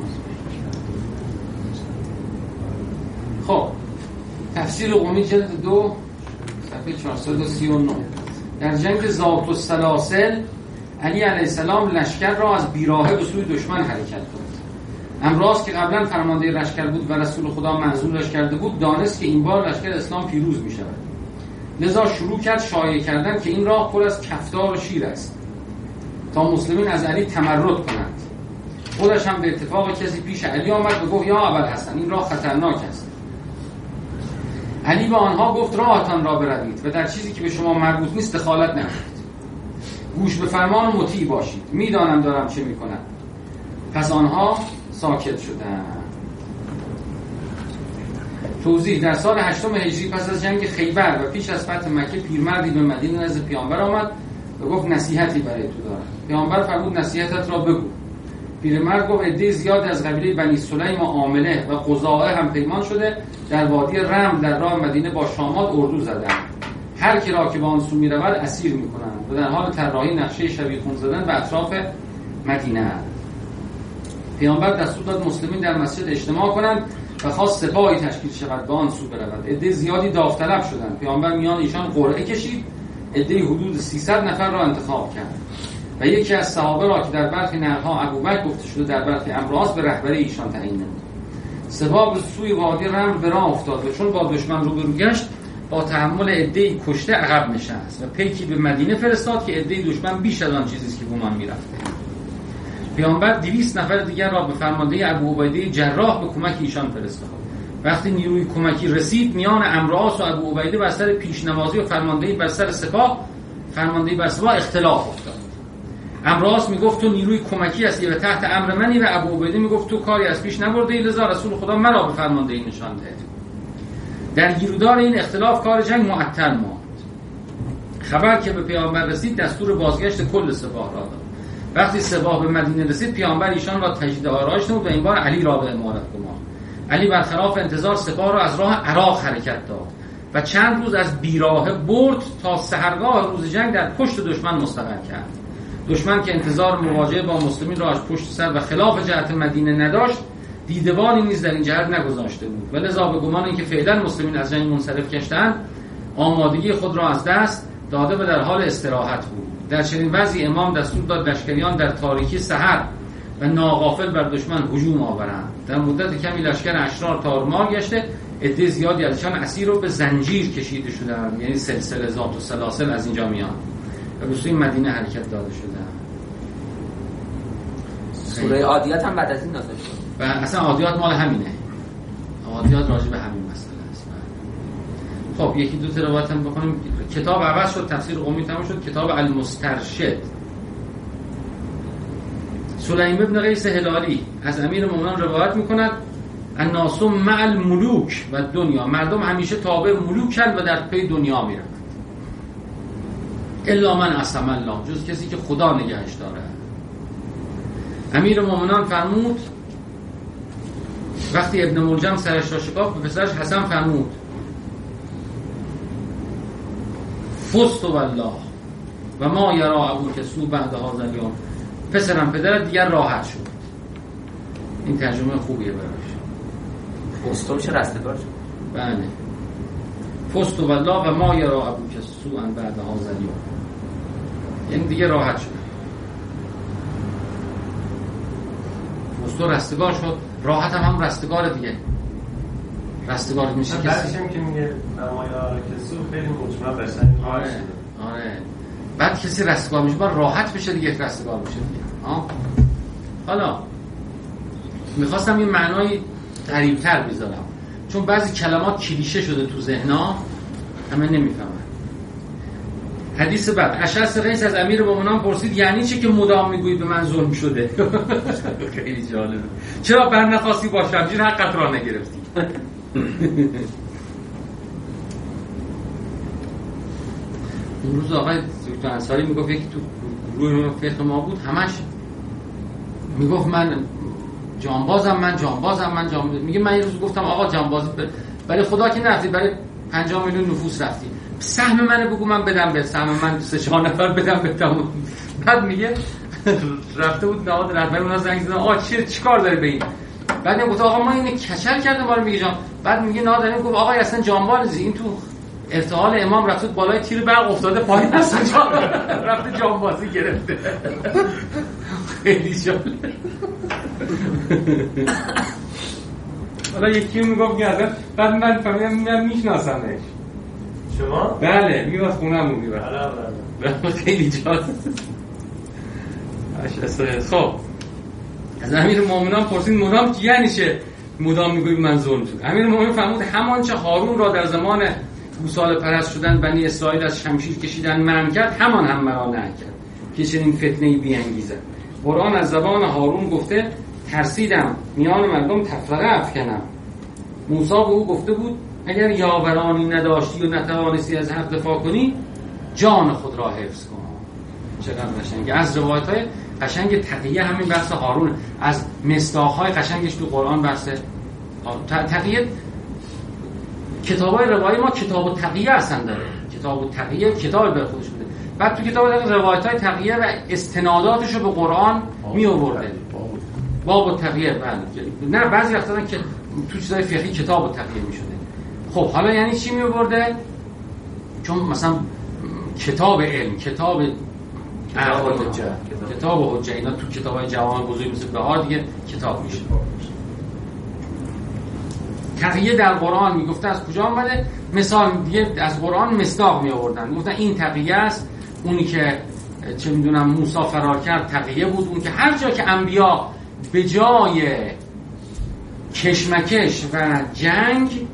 [SPEAKER 1] خب تفسیر قمی جلد دو صفحه چهارصد و سی و نه. در جنگ ذات السلاسل علی علیه السلام لشکر را از بیراهه به سوی دشمن حرکت کرد. امراض که قبلا فرمانده لشکر بود و رسول خدا منزولش کرده بود، دانست که این بار لشکر اسلام پیروز می شود. لذا شروع کرد شایعه کردن که این راه پر از کفتار و شیر است تا مسلمین از علی تمرد کنند. خودش هم به اتفاق کسی پیش علی آمد و گفت یا ابوالحسن این راه خطرناک است. علی به آنها گفت راهتان را بروید و در چیزی که به شما مربوط نیست دخالت نکنید. گوش به فرمان و مطیع باشید. میدانم دارم چه میکنم. پس آنها ساکت شدند. توضیح: در سال هشتم هجری پس از جنگ خیبر و پیش از فتح مکه پیرمردی به مدینه نزد پیامبر آمد و گفت نصیحتی برای تو دارم. پیامبر فرمود نصیحتت را بگو. پیرمرد گفت عده زیاد از قبیله بنی سلیم و عامله و قضاعه هم پیمان شده در وادی رمل در راه مدینه با شامات اردو زدند. هر کی را که به آن سو می‌رود اسیر می‌کنند و در حال طراحی نقشه شبیخون زدن به اطراف مدینه. پیامبر دستور داد مسلمین در مسجد اجتماع کنند و خواست سپاهی تشکیل شود به آن سو برود. عده زیادی داوطلب شدند. پیامبر میان ایشان قرعه کشید. عده حدود سیصد نفر را انتخاب کرد و یکی از صحابه را که در برخی نقل‌ها ابوبکر گفته شده در برخی امراض به رهبری ایشان تعیین نمود. سپاه به سوی وادی رمل به راه افتاد و چون با دشمن روبرو گشت با تحمل عده‌ای کشته عقب نشست و پیکی به مدینه فرستاد که عده دشمن بیش از آن چیزی که گمان می‌رفته. پیامبر دویست نفر دیگر را به فرمانده ابوعبیده جراح به کمک ایشان فرستاد. وقتی نیروی کمکی رسید میان عمرواس و ابوعبیده بر سر پیشنمازی و فرماندهی بر سر سپاه فرماندهی بر سپاه اختلاف افتاد. عمرواس میگفت تو نیروی کمکی هستی و تحت امر منی و ابوعبیده میگفت تو کاری از پیش نبردی لذا رسول خدا مرا به فرماندهی نشان داد. در گیرودار این اختلاف کار جنگ معطل ماند. خبر که به پیامبر رسید دستور بازگشت کل سپاه را داد. وقتی سپاه به مدینه رسید پیامبر ایشان را تجدید آرایش نمود و این بار علی را به امارت گماند. علی برخلاف انتظار سپاه را از راه عراق حرکت داد و چند روز از بیراهه برد تا سحرگاه روز جنگ در پشت دشمن مستقر کرد. دشمن که انتظار مواجهه با مسلمین را از پشت سر و خلاف جهت مدینه نداشت دیدبانی نیز در این جهت نگذاشته بود و لذا به گمان اینکه فعلا مسلمین از جنگ منصرف گشتند آمادگی خود را از دست داده و در حال استراحت بود. در چنین وضعی امام دستور داد لشکریان در تاریکی سحر و ناغافل بر دشمن هجوم آورند. در مدت کمی لشکر اشرار تارمار گشته عده زیادی ازشان اسیر رو به زنجیر کشیده شدند، یعنی سلسله ذات و سلاسل از اینجا میان و به سوی مدینه حرکت داده شدند.
[SPEAKER 2] سوره عادیات هم بعد از این نازل شد
[SPEAKER 1] و اصلا عادیات مال همینه. عادیات راجع به همین مسئله است. خب یکی دو تا روایت هم بخونیم. کتاب عوض شد، تفسیر قمی تمام شد. کتاب المسترشد. سلیم ابن قیس هلالی از امیر مومنان روایت میکند الناس مع الملوک و دنیا، مردم همیشه تابع ملوکند و در پی دنیا میرند. الا من عصم الله، جز کسی که خدا نگهش داره. امیر مومنان فرمود وقتی ابن ملجم سرش را شکافت به پسرش حسن فرمود فست والله و ما یرا ابوک سو بعد هذا اليوم، پسرم پدرت دیگر راحت شد. این ترجمه خوبیه براش.
[SPEAKER 2] فست میشه رستگار شد.
[SPEAKER 1] بله. فست والله و ما یرا ابوک سو بعد هذا اليوم، یعنی دیگه راحت شد. فست رستگار شد، راحت هم هم رستگار دیگه. رستگار میشه کسی
[SPEAKER 7] بعدش هم که میگه ما یرا که سو خیلی مجمع بشن.
[SPEAKER 1] آره آره. بعد کسی رستگار میشه باید راحت بشه دیگه، رستگار میشه دیگه. آه. حالا میخواستم یه معنای غریب‌تر بذارم چون بعضی کلمات کلیشه شده تو ذهنا همه نمیفهمن. حدیث بعد اشعث قیس از امیر مومنان پرسید یعنی چی که مدام میگویی به من ظلم شده؟ خیلی جالبه. چرا برنخواستی با شمشیر حقت را نگرفتی؟ اون روز آقای دکتر انصاری میگفت یکی تو گروه فقه ما بود همش میگفت من جانبازم من جانبازم من جانبازم. میگه من یه روز گفتم آقا جانبازی برای خدا که نرفتی، برای پنجاه میلیون نفوس رفتی، سهم منو بگو من بدم به سهم من سه چهار نفر بدم بهتون. بعد میگه رفته بود نهاد رهبر اونها زنگ زدن آقا چی چیکار داره به این؟ بعد میگه آقا ما اینو کچل کردیم ما رو میگه جان. بعد میگه نهاد داریم گفت آقا اصلا جانبازی این تو ارتحال امام رفته بالای تیر برق افتاده پایین اصلا جان رفته جانبازی گرفته. خیلی جالب. حالا یکی میگفت که ازت بعد من فهمیدم من میشناسمش.
[SPEAKER 7] شما؟
[SPEAKER 1] بله میاد خونمون میاد. بله بله. خیلی جالب. خب از امیر مومنان پرسید مدام یعنی چه؟ مدام میگوییم من ظلم شد. امیرالمومنین فرمود همانچه هارون را در زمان گوساله پرست شدن بنی اسرائیل از شمشیر کشیدن منع کرد، همان هم مرا نهی کرد که چنین فتنه‌ای بیانگیزد. قرآن از زبان هارون گفته ترسیدم میان مردم تفرقه افکنم. موسی به او گفته بود اگر یاورانی نداشتی و نتوانستی از حق دفاع کنی جان خود را حفظ کن. چقدر قشنگه. از روایت‌های قشنگ تقیه همین بحث هارون، از مصداق‌های قشنگش تو قرآن بحث تقیه. کتابای روایی ما کتاب التقیه اصلا داره، کتاب التقیه کتاب به خودش بوده. بعد تو کتاب روایت‌های تقیه و استناداتش رو به قرآن می آورده. باب التقیه. بله نه بعضی وقتا دادن که تو چیزای فقهی کتاب التقیه می‌شده. خب حالا یعنی چی می آورده؟ چون مثلا کتاب علم، کتاب کتاب حجه، کتاب حجه اینا تو کتاب‌های جوان بزرگ مثل بها دیگه کتاب میشه. تقیه در قرآن میگفته از کجا اومده؟ مثال دیگه از قرآن مصداق می آوردن، گفتن این تقیه است، اونی که چه میدونم موسی فرار کرد تقیه بود، اون که هر جا که انبیا به جای کشمکش و جنگ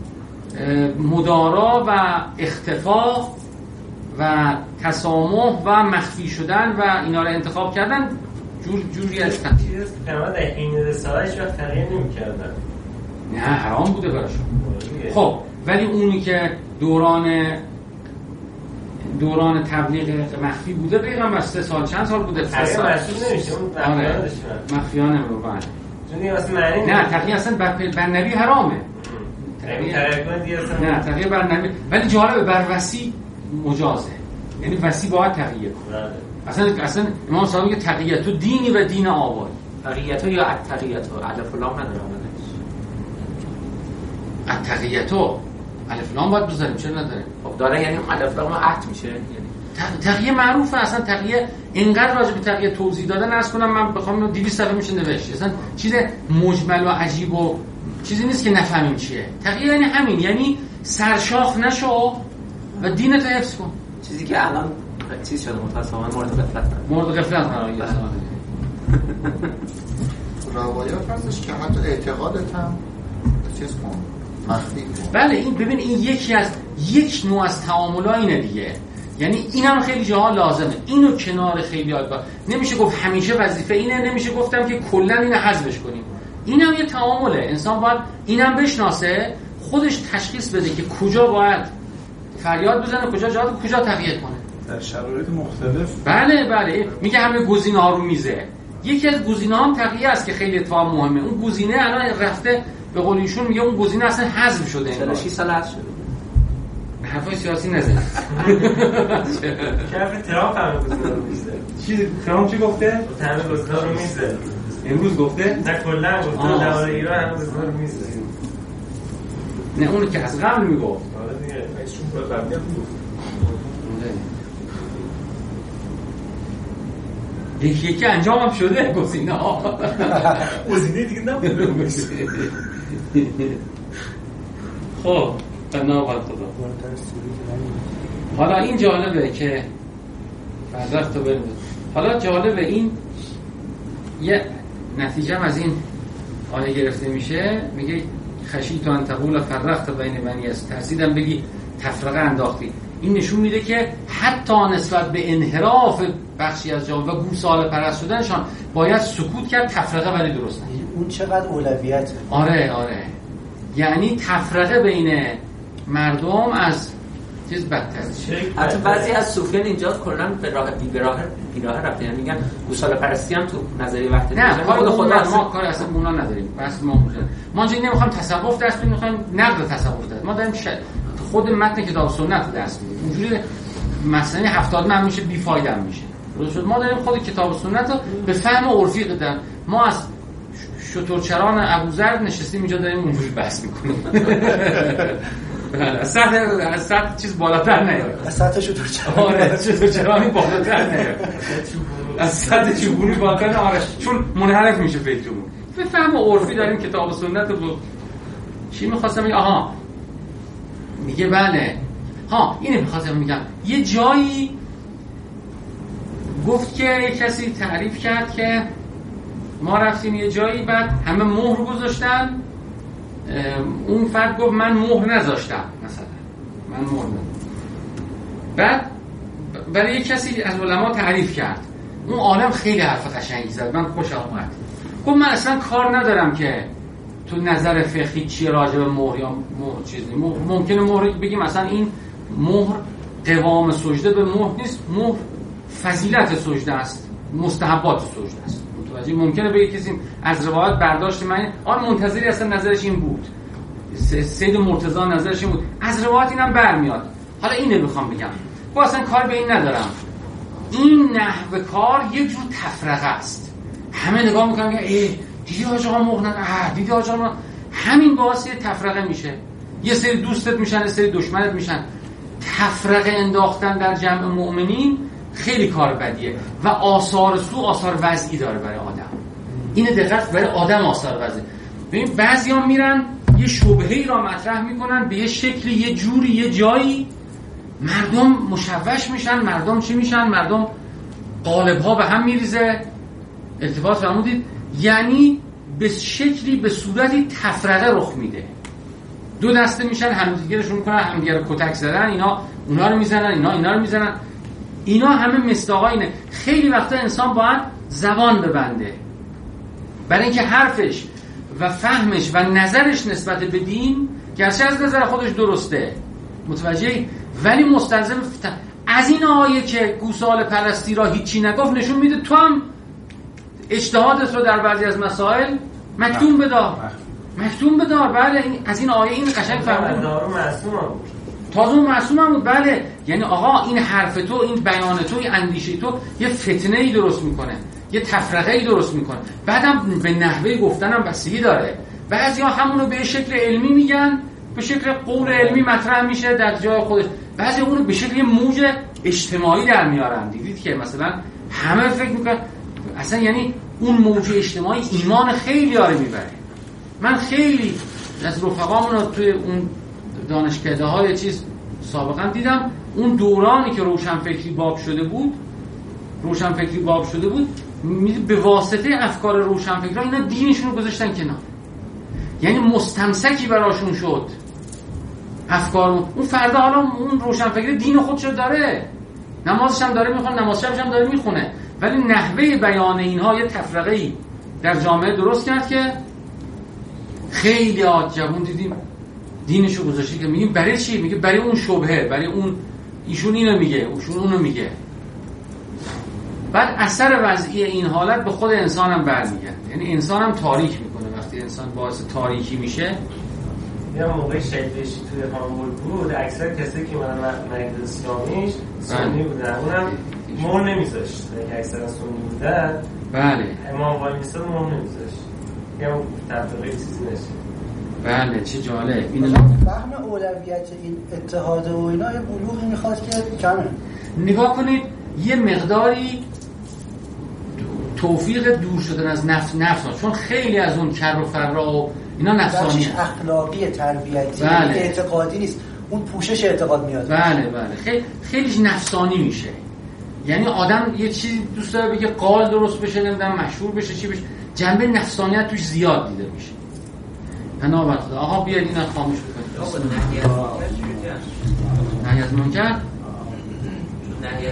[SPEAKER 1] مدارا و اختفا و تسامح و مخفی شدن و اینا رو انتخاب کردن جور جوری هستن.
[SPEAKER 7] چیزی که در این رساله‌اش وقت تغییر نمی‌کردن.
[SPEAKER 1] نه حرام بوده براشون. خب ولی اونی که دوران دوران تبلیغ مخفی بوده پیغمبر سه سال چند سال بوده؟ سه سال
[SPEAKER 7] مخفی نمیشه اون مخفیانش
[SPEAKER 1] مخفیانه رو بعد.
[SPEAKER 7] چون این اصلا معنی
[SPEAKER 1] نه تقیه اصلا بر, بر نبی حرامه. نه تقیه بر نبی، ولی جالبه بر وصی مجازه، یعنی وصی باید تقیه کنه. اصلا اصلا امام صاحب میگه تقیه تو دینی و دین آبایی.
[SPEAKER 2] تقیه یا التقیه الف و لام نداره.
[SPEAKER 1] التقیه الف لام باید بذاریم، چرا نداره؟
[SPEAKER 2] خب داره، یعنی الف لام عهد میشه. یعنی
[SPEAKER 1] تقیه معروفه اصلا. تقیه اینقدر راجع به تقیه توضیح دادن از کنم من بخوام دویست صفحه میشه نوشت. اصلا چیز مجمل و عجیب و چیزی نیست که نفهمیم چیه. تقیه یعنی همین، یعنی سرشاخ نشو و دینت حفظ کن.
[SPEAKER 2] چیزی که الان چیز شده متأسفانه مورد غفلت
[SPEAKER 1] مورد غفلت قرار گرفته.
[SPEAKER 8] روایات هستش که حتی اعتقادت هم چیز کن مخفی کن.
[SPEAKER 1] بله این ببین این یکی از یک نوع از تعامل‌ها اینه دیگه، یعنی اینم خیلی جاها لازمه. اینو کنار خیلی ها نمیشه گفت همیشه وظیفه اینه، نمیشه گفتم که کلا اینو حذفش کنیم. اینم یه تعامله، انسان باید اینم بشناسه، خودش تشخیص بده که کجا باید فریاد بزنه، کجا جا کجا تقیه کنه
[SPEAKER 3] در شرایط مختلف.
[SPEAKER 1] بله بله میگه همه گزینه‌ها رو میزه. یکی از گزینه‌ها هم تقیه است که خیلی اتفاق مهمه. اون گزینه الان رفته به قول ایشون میگه اون گزینه اصلا حذف شده.
[SPEAKER 2] چرا شش سال حذف شده؟
[SPEAKER 1] حرفای سیاسی نزن.
[SPEAKER 7] کف ترامپ هم گزینه رو میزه.
[SPEAKER 1] چی ترامپ چی گفته؟
[SPEAKER 7] همه گزینه رو میزه.
[SPEAKER 1] امروز گفته؟
[SPEAKER 7] نه کلا گفته درباره ایران هم گزینه رو میزه.
[SPEAKER 1] نه اون که از قبل میگفت.
[SPEAKER 7] آره دیگه ایشون به قبلی هم میگفت.
[SPEAKER 1] یکی یکی انجام هم شده گزینه ها.
[SPEAKER 7] گزینه دیگه نبوده.
[SPEAKER 1] خب بنابراین خدا. حالا این جالبه که فرزخت رو بریم. حالا جالبه این یه نتیجه از این آیه گرفته میشه، میگه خشیت ان تقول فرقت بین بنی است، ترسیدم بگی تفرقه انداختی. این نشون میده که حتی نسبت به انحراف بخشی از جامعه و گوساله پرست شدنشان باید سکوت کرد، تفرقه ولی درست نیست.
[SPEAKER 6] اون چقدر اولویته.
[SPEAKER 1] آره آره، یعنی تفرقه بین مردم از چیز بدتر.
[SPEAKER 2] حتی بعضی از صوفیان اینجا کلا به راه بی راه بی راه رفتن، یعنی میگن گوساله پرستی هم تو نظریه وقت
[SPEAKER 1] نه کار خدا ما کار اصلا اونا نداریم. بس ما ما اینجا نمیخوام تصوف درس بدیم، میخوایم نقد تصوف درس. ما داریم ش... خود متن کتاب سنت درس میدیم. اونجوری مثلا هفتاد من میشه بی فایده هم میشه. درست شد. ما داریم خود کتاب سنت رو به فهم عرفی قدم. ما از شترچران ابوذر نشستیم اینجا داریم اونجوری بحث میکنیم. از سطح از سطح چیز بالاتر نیاد.
[SPEAKER 6] از سطح شترچران.
[SPEAKER 1] آره شترچرانی بالاتر نیاد. از سطح چوبونی بالاتر نه. آره چون منحرف میشه فکرمون. به فهم عرفی داریم کتاب سنت رو. چی می‌خواستم بگم؟ آها میگه بله ها اینه می‌خواستم میگم یه جایی گفت که کسی تعریف کرد که ما رفتیم یه جایی بعد همه مهر گذاشتن اون فرد گفت من مهر نذاشتم مثلا، من مهر نذاشتم. بعد برای یک کسی از علما تعریف کرد، اون عالم خیلی حرف قشنگی زد، من خوشم اومد. گفت من اصلا کار ندارم که تو نظر فقهی چیه راجع به مهر یا مهر چیزی. ممکنه مهر بگیم مثلا این مهر قوام سجده به مهر نیست، مهر فضیلت سجده است، مستحبات سجده است. متوجه؟ ممکنه بگه کسی از روایت برداشت من آن منتظری اصلا نظرش این بود، سید مرتضی نظرش این بود، از روایت اینم برمیاد. حالا اینو میخوام بگم، با اصلا کار به این ندارم، این نحو کار یک جور تفرقه است. همه نگاه میکنن که ای دیدی حاج آقا مهر نداد، اه دیدی حاج آقا، همین باعث تفرقه میشه. یه سری دوستت میشن، یه سری دشمنت میشن. تفرقه انداختن در جمع مؤمنین خیلی کار بدیه و آثار سو آثار وضعی داره برای آدم. این دقت برای آدم آثار وضعی. ببین بعضیا میرن یه شبهه‌ای را مطرح میکنن به یه شکلی، یه جوری، یه جایی، مردم مشوش میشن، مردم چی میشن؟ مردم قالب‌ها به هم میریزه. التفات فرمودید؟ یعنی به شکلی، به صورتی تفرقه رخ میده. دو دسته میشن، همدیگرشون میکنن، همدیگه رو کتک زدن، اینا اونا رو میزنن، اینا اینا رو میزنن. اینا همه مصداقا اینه. خیلی وقتا انسان باید زبان ببنده برای اینکه حرفش و فهمش و نظرش نسبت به دین گرچه از نظر خودش درسته، متوجهی، ولی مستلزم فتن. از این آیه که گوسال پرستی را هیچی نگفت نشون میده تو هم اجتهادت رو در بعضی از مسائل مکتوم بدار، مکتوم بدار. بله این از این آیه این قشنگ فهمیدم.
[SPEAKER 7] دارو معصوم بود.
[SPEAKER 1] تازه اون معصوم هم بود. بله یعنی آقا این حرف تو، این بیان تو، این اندیشه تو یه فتنه‌ای درست میکنه، یه تفرقه‌ای درست میکنه. بعدم به نحوه گفتنم بستگی داره. بعضیا همونو به شکل علمی میگن، به شکل قول علمی مطرح میشه در جای خودش. بعضی اونو به شکل موج اجتماعی در میارن. دیدید که مثلا همه فکر میکنن اصلا یعنی اون موج اجتماعی ایمان خیلی آره میبره. من خیلی از رفقامون رو توی اون دانشکده های چیز سابقا دیدم، اون دورانی که روشنفکری باب شده بود، روشنفکری باب شده بود به واسطه افکار روشنفکری اینا دینشون رو گذاشتن کنار. یعنی مستمسکی براشون شد افکار اون فردا. حالا اون روشنفکری دین خودش رو داره، نمازش هم داره میخونه، نماز شبش هم داره میخونه، ولی نحوه بیان اینها یه تفرقه‌ای در جامعه درست کرد که خیلی آد جوون دیدیم دینشو گذاشته که میگیم برای چی؟ میگه برای اون شبهه، برای اون ایشون اینو میگه، ایشون اونو میگه. بعد اثر وضعی این حالت به خود انسان هم برمیگرده. یعنی انسان هم تاریک میکنه. وقتی انسان باعث تاریکی میشه،
[SPEAKER 7] یه موقع شکلش توی هامبورگ بود، اکثر کسی که من مجلس اسلامیش سنی بودن، اونم مهر نمیذاشت. که اکثر سنی بودن،
[SPEAKER 1] بله
[SPEAKER 7] امام وای میستاد مهر نمیذاشت. یه تبلیغی چیزی نشه.
[SPEAKER 1] بله چه جالب.
[SPEAKER 6] اینو فهم اولویت این اتحاد و اینا یه بلوغی میخواد که کمه.
[SPEAKER 1] نگاه کنید یه مقداری توفیق دور شدن از نفس نفس، چون خیلی از اون کر و فرا و اینا نفسانی هست.
[SPEAKER 6] اخلاقی، تربیتی،
[SPEAKER 1] بله.
[SPEAKER 6] اعتقادی نیست. اون پوشش اعتقاد میاد.
[SPEAKER 1] بله بله خیلی خیلیش نفسانی میشه. یعنی آدم یه چیزی دوست داره بگه قال درست بشه، نمیدونم مشهور بشه، چی بشه، جنبه نفسانیت توش زیاد دیده میشه. بنابر خدا آقا بیاید اینا خاموش بکنید.
[SPEAKER 2] آقا نهی از منکر
[SPEAKER 1] نهی از منکر